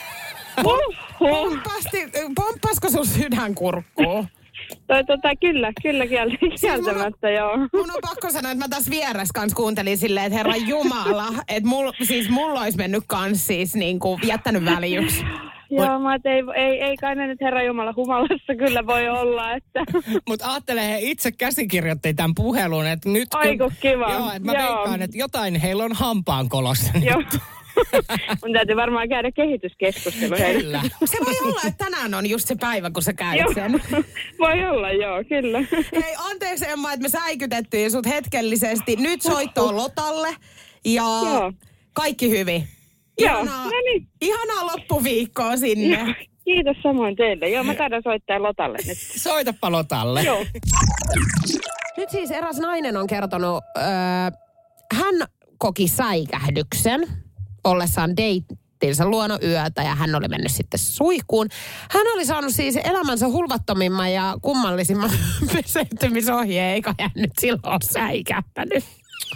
Pomppasko sun sydän kurkkuun? Kyllä kieltämättä, joo. Mun on pakko sanoa, että mä tässä vieressä kans kuuntelin silleen, että Herra Jumala, että mulla olisi mennyt kans siis niinku jättänyt väljyksi. Joo, mä ei kai ne nyt Herra Jumala humalassa kyllä voi olla, että... Mutta ajattele, he itse käsikirjoitti tämän puhelun, että nyt... Aiku kiva. Joo, että mä veikkaan, että jotain heillä on hampaankolossa nyt. Joo. Mun täytyy varmaan käydä kehityskeskustelu. Kyllä. Se voi olla, että tänään on just se päivä, kun sä käyt sen. Voi olla, joo, kyllä. Hei, anteeksi Emma, että me säikytettiin sut hetkellisesti. Nyt soittoon Lotalle ja kaikki hyvin. Ihanaa loppuviikkoa sinne. Joo, kiitos samoin teille. Joo, mä taidan soittaa Lotalle nyt. Soitapa Lotalle. Joo. Nyt siis eräs nainen on kertonut, hän koki säikähdyksen ollessaan deittinsä luona yötä ja hän oli mennyt sitten suihkuun. Hän oli saanut siis elämänsä hulvattomimman ja kummallisimman peseytymisohjeen, eikä hän nyt silloin säikähtänyt.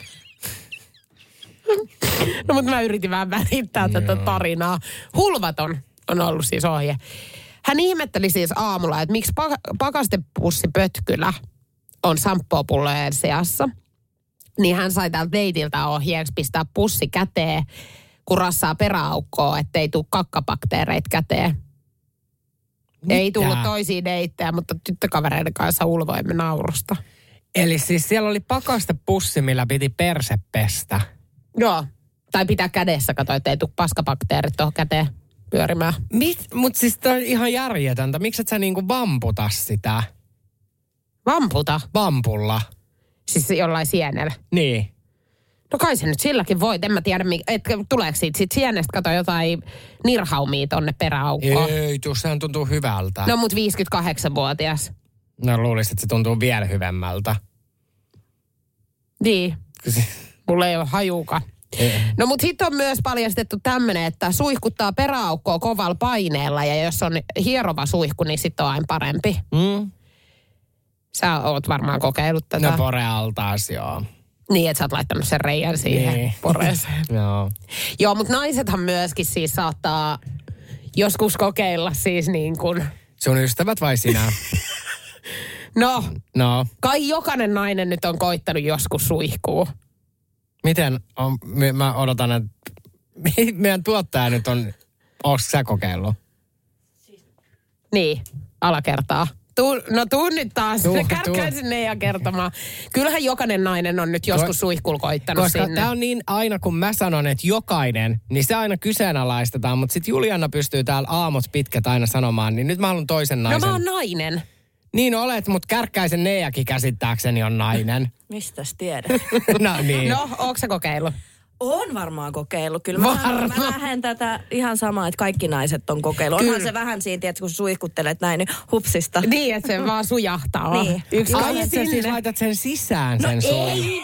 No mutta mä yritin vähän välittää tätä tarinaa. Hulvaton on ollut siis ohje. Hän ihmetteli siis aamulla, että miksi pakastepussipötkylä on samppopullojen seassa. niin hän sai täältä deitiltä ohjeeksi pistää pussi käteen, kun rassaa peräaukkoa, ettei tule kakkabakteereita käteen. Mitä? Ei tullut toisia deittejä, mutta tyttökavereiden kanssa ulvoimme naurusta. Eli siis siellä oli pakastepussi, millä piti perse pestä. Joo. Tai pitää kädessä, kato, ettei tule paskabakteerit tuohon käteen pyörimään. Mutta siis toi on ihan järjetöntä. Miksi et sä niinku vamputa sitä? Vamputa? Vampulla. Siis jollain sienellä? Niin. No kai se nyt silläkin voit. En mä tiedä, tuleeko siitä sit sienestä, kato jotain nirhaumia tonne peräaukkoon. Ei, sehän tuntuu hyvältä. No mut 58-vuotias. No luulisin, että se tuntuu vielä hyvemmältä. Niin. Mulla ei ole hajuka. No mut sit on myös paljastettu tämmönen, että suihkuttaa peräaukkoa kovalla paineella ja jos on hierova suihku, niin sit on aina parempi. Sä oot varmaan kokeillut tätä. No porealtaas, joo. Niin, että sä oot laittanut sen reijän siihen poreeseen. Joo. Joo, mutta naisethan myöskin siis saattaa joskus kokeilla siis niin kuin... Sun ystävät vai sinä? No. Kai jokainen nainen nyt on koittanut joskus suihkua. Miten on, mä odotan, että meidän tuottaja nyt on, ootko sä kokeillut? Niin, alakertaa. Tuu nyt taas. Kärkäisin Neija kertomaan. Kyllähän jokainen nainen on nyt joskus suihkulla koittanut koska sinne. Tää on niin aina, kun mä sanon, että jokainen, niin se aina kyseenalaistetaan. Mutta sit Juliana pystyy täällä aamut pitkät aina sanomaan, niin nyt mä haluan toisen naisen. No mä oon nainen. Niin olet, mutta Kärkkäisen Neijakin käsittääkseni on nainen. Mistäs tiedät? No niin. No, ootko sä kokeillut? On varmaan kokeillut. Kyllä mä lähden tätä ihan samaa, että kaikki naiset on kokeillut. Onhan se vähän siinä, että kun suihkuttelet näin, niin hupsista. Niin, että se vaan sujahtaa. Niin. Yksi Ai, että sä siis laitat sen sisään sen ei.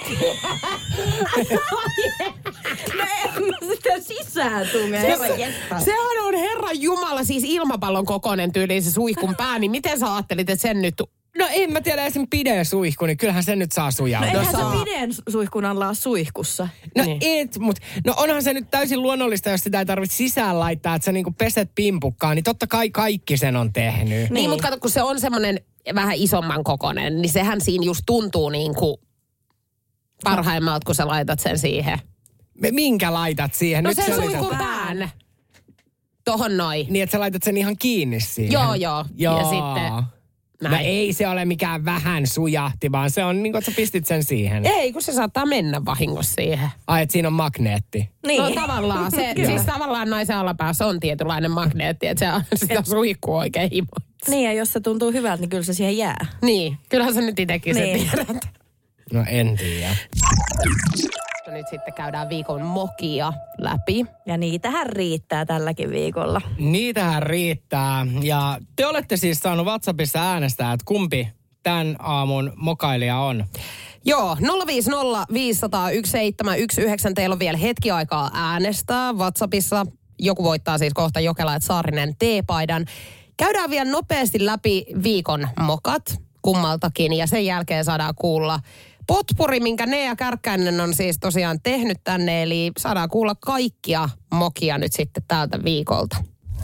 No en mä sitä sisään tunne. Sehän on Herran Jumala siis ilmapallon kokoinen tyyliin se suihkun pää, niin miten sä ajattelit, että sen nyt... No en mä tiedä, esim. Pideen suihku, niin kyllähän se nyt saa sujautua. No eihän se pideen suihkun alla ole suihkussa. No niin. No onhan se nyt täysin luonnollista, jos sitä ei tarvitse sisään laittaa, että sä niinku peset pimpukkaan, niin totta kai kaikki sen on tehnyt. Niin, mutta kato, kun se on semmoinen vähän isomman kokoinen, niin sehän siinä just tuntuu niinku parhaimmalta, kun sä laitat sen siihen. Minkä laitat siihen? No nyt sen suihkun pään. Tohon noin. Niin, että sä laitat sen ihan kiinni siihen. Joo. Ja sitten... No ei se ole mikään vähän sujahti, vaan se on niin kuin, että sä pistit sen siihen. Ei, kun se saattaa mennä vahingossa siihen. Ai, että siinä on magneetti. Niin. No tavallaan. Siis tavallaan naisen alapäässä on tietynlainen magneetti, että se sitä suihkuu oikein himoitse. Niin, ja jos se tuntuu hyvältä, niin kyllä se siihen jää. Niin, kyllähän sä nyt itsekin sen tiedät. No en tiedä. Nyt sitten käydään viikon mokia läpi. Ja niitähän riittää tälläkin viikolla. Niitähän riittää. Ja te olette siis saanut WhatsAppissa äänestää, että kumpi tämän aamun mokailija on. Joo, 050 500 1719. Teillä on vielä hetki aikaa äänestää WhatsAppissa. Joku voittaa siis kohta Jokela & Saarinen teepaidan. Käydään vielä nopeasti läpi viikon mokat kummaltakin ja sen jälkeen saadaan kuulla potpuri, minkä Neija Kärkkäinen on siis tosiaan tehnyt tänne, eli saadaan kuulla kaikkia mokia nyt sitten tältä viikolta.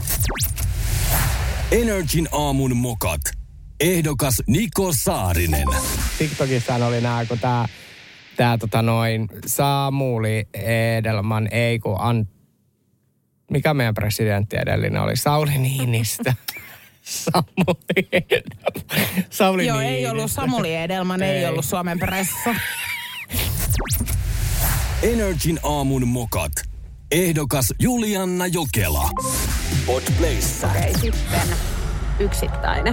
Energin aamun mokat. Ehdokas Niko Saarinen. TikTokissa oli nää, kun tää Samuli Edelman, mikä meidän presidentti edellinen oli? Sauli Niinistö. Sauli Joo, Niinistö. ei ollut Samuli Edelman, ei ollut Suomen pressa. Energin aamun mokat. Ehdokas Julianna Jokela. Podplayssä. Okei, sitten yksittäinen.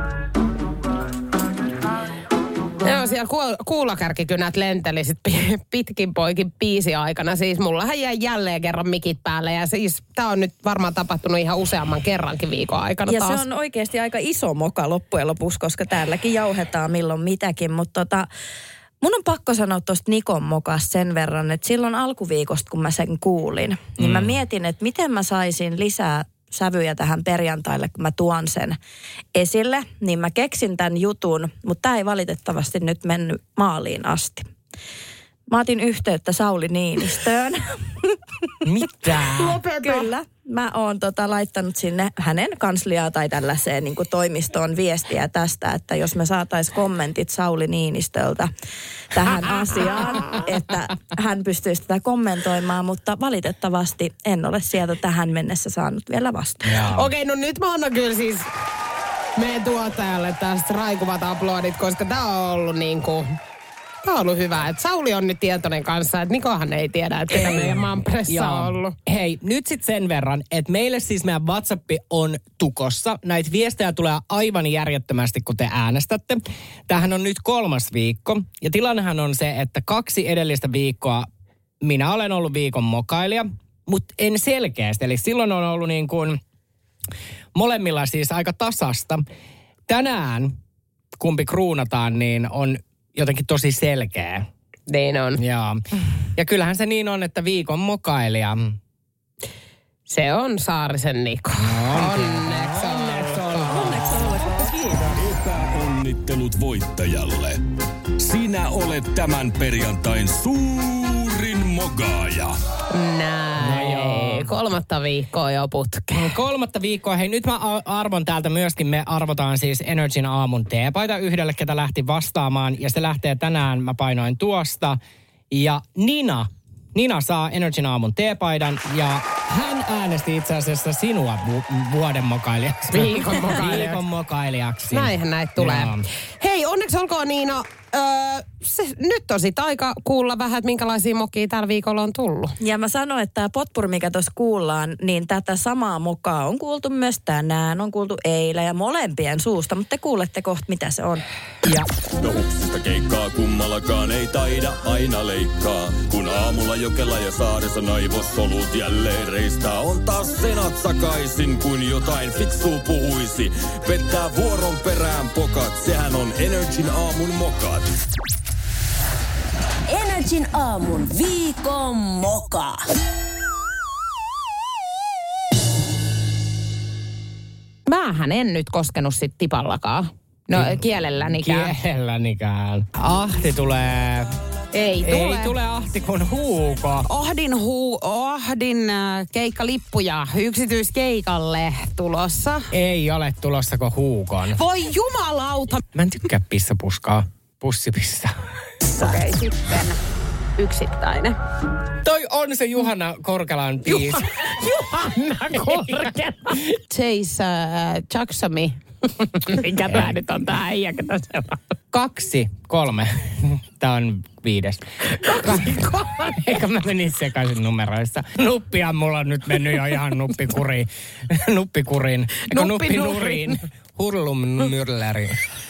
Joo, siellä kuulakärkikynät lenteli sit pitkin poikin biisin aikana. Siis mullahan jäi jälleen kerran mikit päälle ja siis tää on nyt varmaan tapahtunut ihan useamman kerrankin viikon aikana ja taas. se on oikeasti aika iso moka loppujen lopuksi, koska täälläkin jauhetaan milloin mitäkin, mutta mun on pakko sanoa tuosta Nikon mokasta sen verran, että silloin alkuviikosta, kun mä sen kuulin, niin mä mietin, että miten mä saisin lisää sävyjä tähän perjantaille, kun mä tuon sen esille, niin mä keksin tämän jutun, mutta tämä ei valitettavasti nyt mennyt maaliin asti. Mä otin yhteyttä Sauli Niinistöön. Mitä? Kyllä. Mä oon laittanut sinne hänen kansliaa tai tällaiseen niin kuin toimistoon viestiä tästä, että jos me saatais kommentit Sauli Niinistöltä tähän asiaan, että hän pystyisi tätä kommentoimaan, mutta valitettavasti en ole sieltä tähän mennessä saanut vielä vastaan. Okei, no nyt mä annan kyllä siis meidän tuottajalle tästä raikuvat aplodit, koska tää on ollut niinku... Tämä on ollut hyvä, että Sauli on nyt tietoinen kanssa, että Nikohan ei tiedä, että ketä meidän Mampressa on ollut. Hei, nyt sitten sen verran, että meille siis meidän WhatsApp on tukossa. Näitä viestejä tulee aivan järjettömästi, kun te äänestätte. Tämähän on nyt 3. viikko. Ja tilannehan on se, että 2 edellistä viikkoa minä olen ollut viikon mokailija, mutta en selkeästi. Eli silloin on ollut niin kuin molemmilla siis aika tasasta. Tänään, kumpi kruunataan, niin on jotenkin tosi selkeä. Niin on. Joo. Ja kyllähän se niin on, että viikon mokailija. Se on Saarisen Niko. Onneksi Epäonnittelut voittajalle. Sinä olet tämän perjantain suurin mokaaja. Näin. 3. viikkoa jo putkeen. 3. viikkoa. Hei, nyt mä arvon täältä myöskin. Me arvotaan siis Energyn aamun teepaita yhdelle, ketä lähti vastaamaan. Ja se lähtee tänään, mä painoin tuosta. Ja Nina saa Energyn aamun teepaidan. Ja hän äänesti itse asiassa sinua vuoden mokailijaksi. Viikon mokailijaksi. Näinhän näitä tulee. Joo. Hei, onneksi olkoon Niina. Nyt on sit aika kuulla vähän, että minkälaisia mokia tällä viikolla on tullut. Ja mä sanoin, että tämä potpuri, mikä tuossa kuullaan, niin tätä samaa mokaa on kuultu myös tänään, on kuultu eilen ja molempien suusta, mutta te kuulette kohta, mitä se on. Ja No hupsista keikkaa kummallakaan ei taida aina leikkaa. Kun aamulla Jokela ja Saaressa naivosolut jälleen reistää. On taas senat sakaisin, kun jotain fiksuu puhuisi. Pettää vuoron perään pokat, sehän on Energyn aamun mokat. Energyn aamun viikon moka. Mähän en nyt koskenut sit tipallakaan. No kielellänikään. Kielellänikään. Ahti tulee. Ei tule Ahti kun Huuko. Ahdin keikkalippuja yksityiskeikalle tulossa. Ei ole tulossa kuin Huukon. Voi jumalauta! Mä en tykkää pissapuskaa. Pussipissa. Okei, sitten yksittäinen. Toi on se Juhana Korkelan biisi. Juhana Korkela. Chase Jacksami. Mikä tää nyt on tää äijä, ketä se on? 2, 3. Tää on 5. 2, 3. Eikä mä menin sekaisin numeroissa. Nuppia mulla on nyt mennyt jo ihan nuppikuriin. Nuppikurin. Nuppinuriin. Hurlumylleri.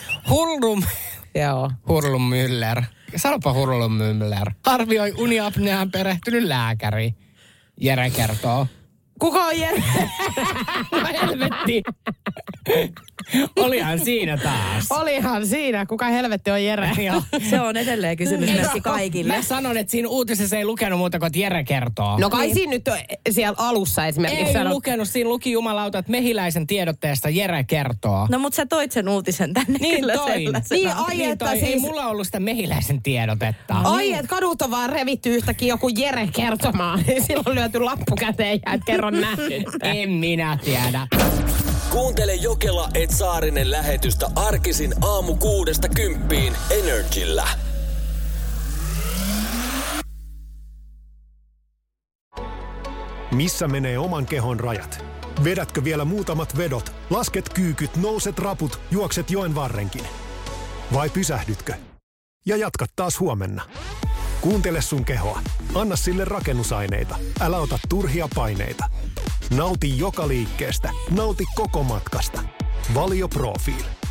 Hurlummüller. Sanopa Hurlummüller. Arvioi uniapneaan perehtynyt lääkäri. Jere kertoo. Kuka on Jere? Helvetti. Olihan siinä taas. Olihan siinä. Kuka helvetti on Jere? Se on edelleen kysymys myöskin kaikille. Mä sanon, että siinä uutisessa ei lukenut muuta kuin, että Jere kertoo. No kai siinä nyt siellä alussa esimerkiksi. Ei lukenut. Siinä luki jumalauta, että Mehiläisen tiedotteesta Jere kertoo. No mutta sä toit sen uutisen tänne Niin kyllä toin. sellaisena. Ei mulla ollut sitä Mehiläisen tiedotetta. Ai, että kadut on vaan revitty yhtäkkiä joku Jere kertomaan. Silloin lyöty lappu käteen ja et kerro nähnyt. En minä tiedä. Kuuntele Jokela et Saarinen lähetystä arkisin aamu 6–10 Energyllä. Missä menee oman kehon rajat? Vedätkö vielä muutamat vedot, lasket kyykyt, nouset raput, juokset joen varrenkin? Vai pysähdytkö? Ja jatka taas huomenna. Kuuntele sun kehoa. Anna sille rakennusaineita. Älä ota turhia paineita. Nauti joka liikkeestä. Nauti koko matkasta. Valio Profiil.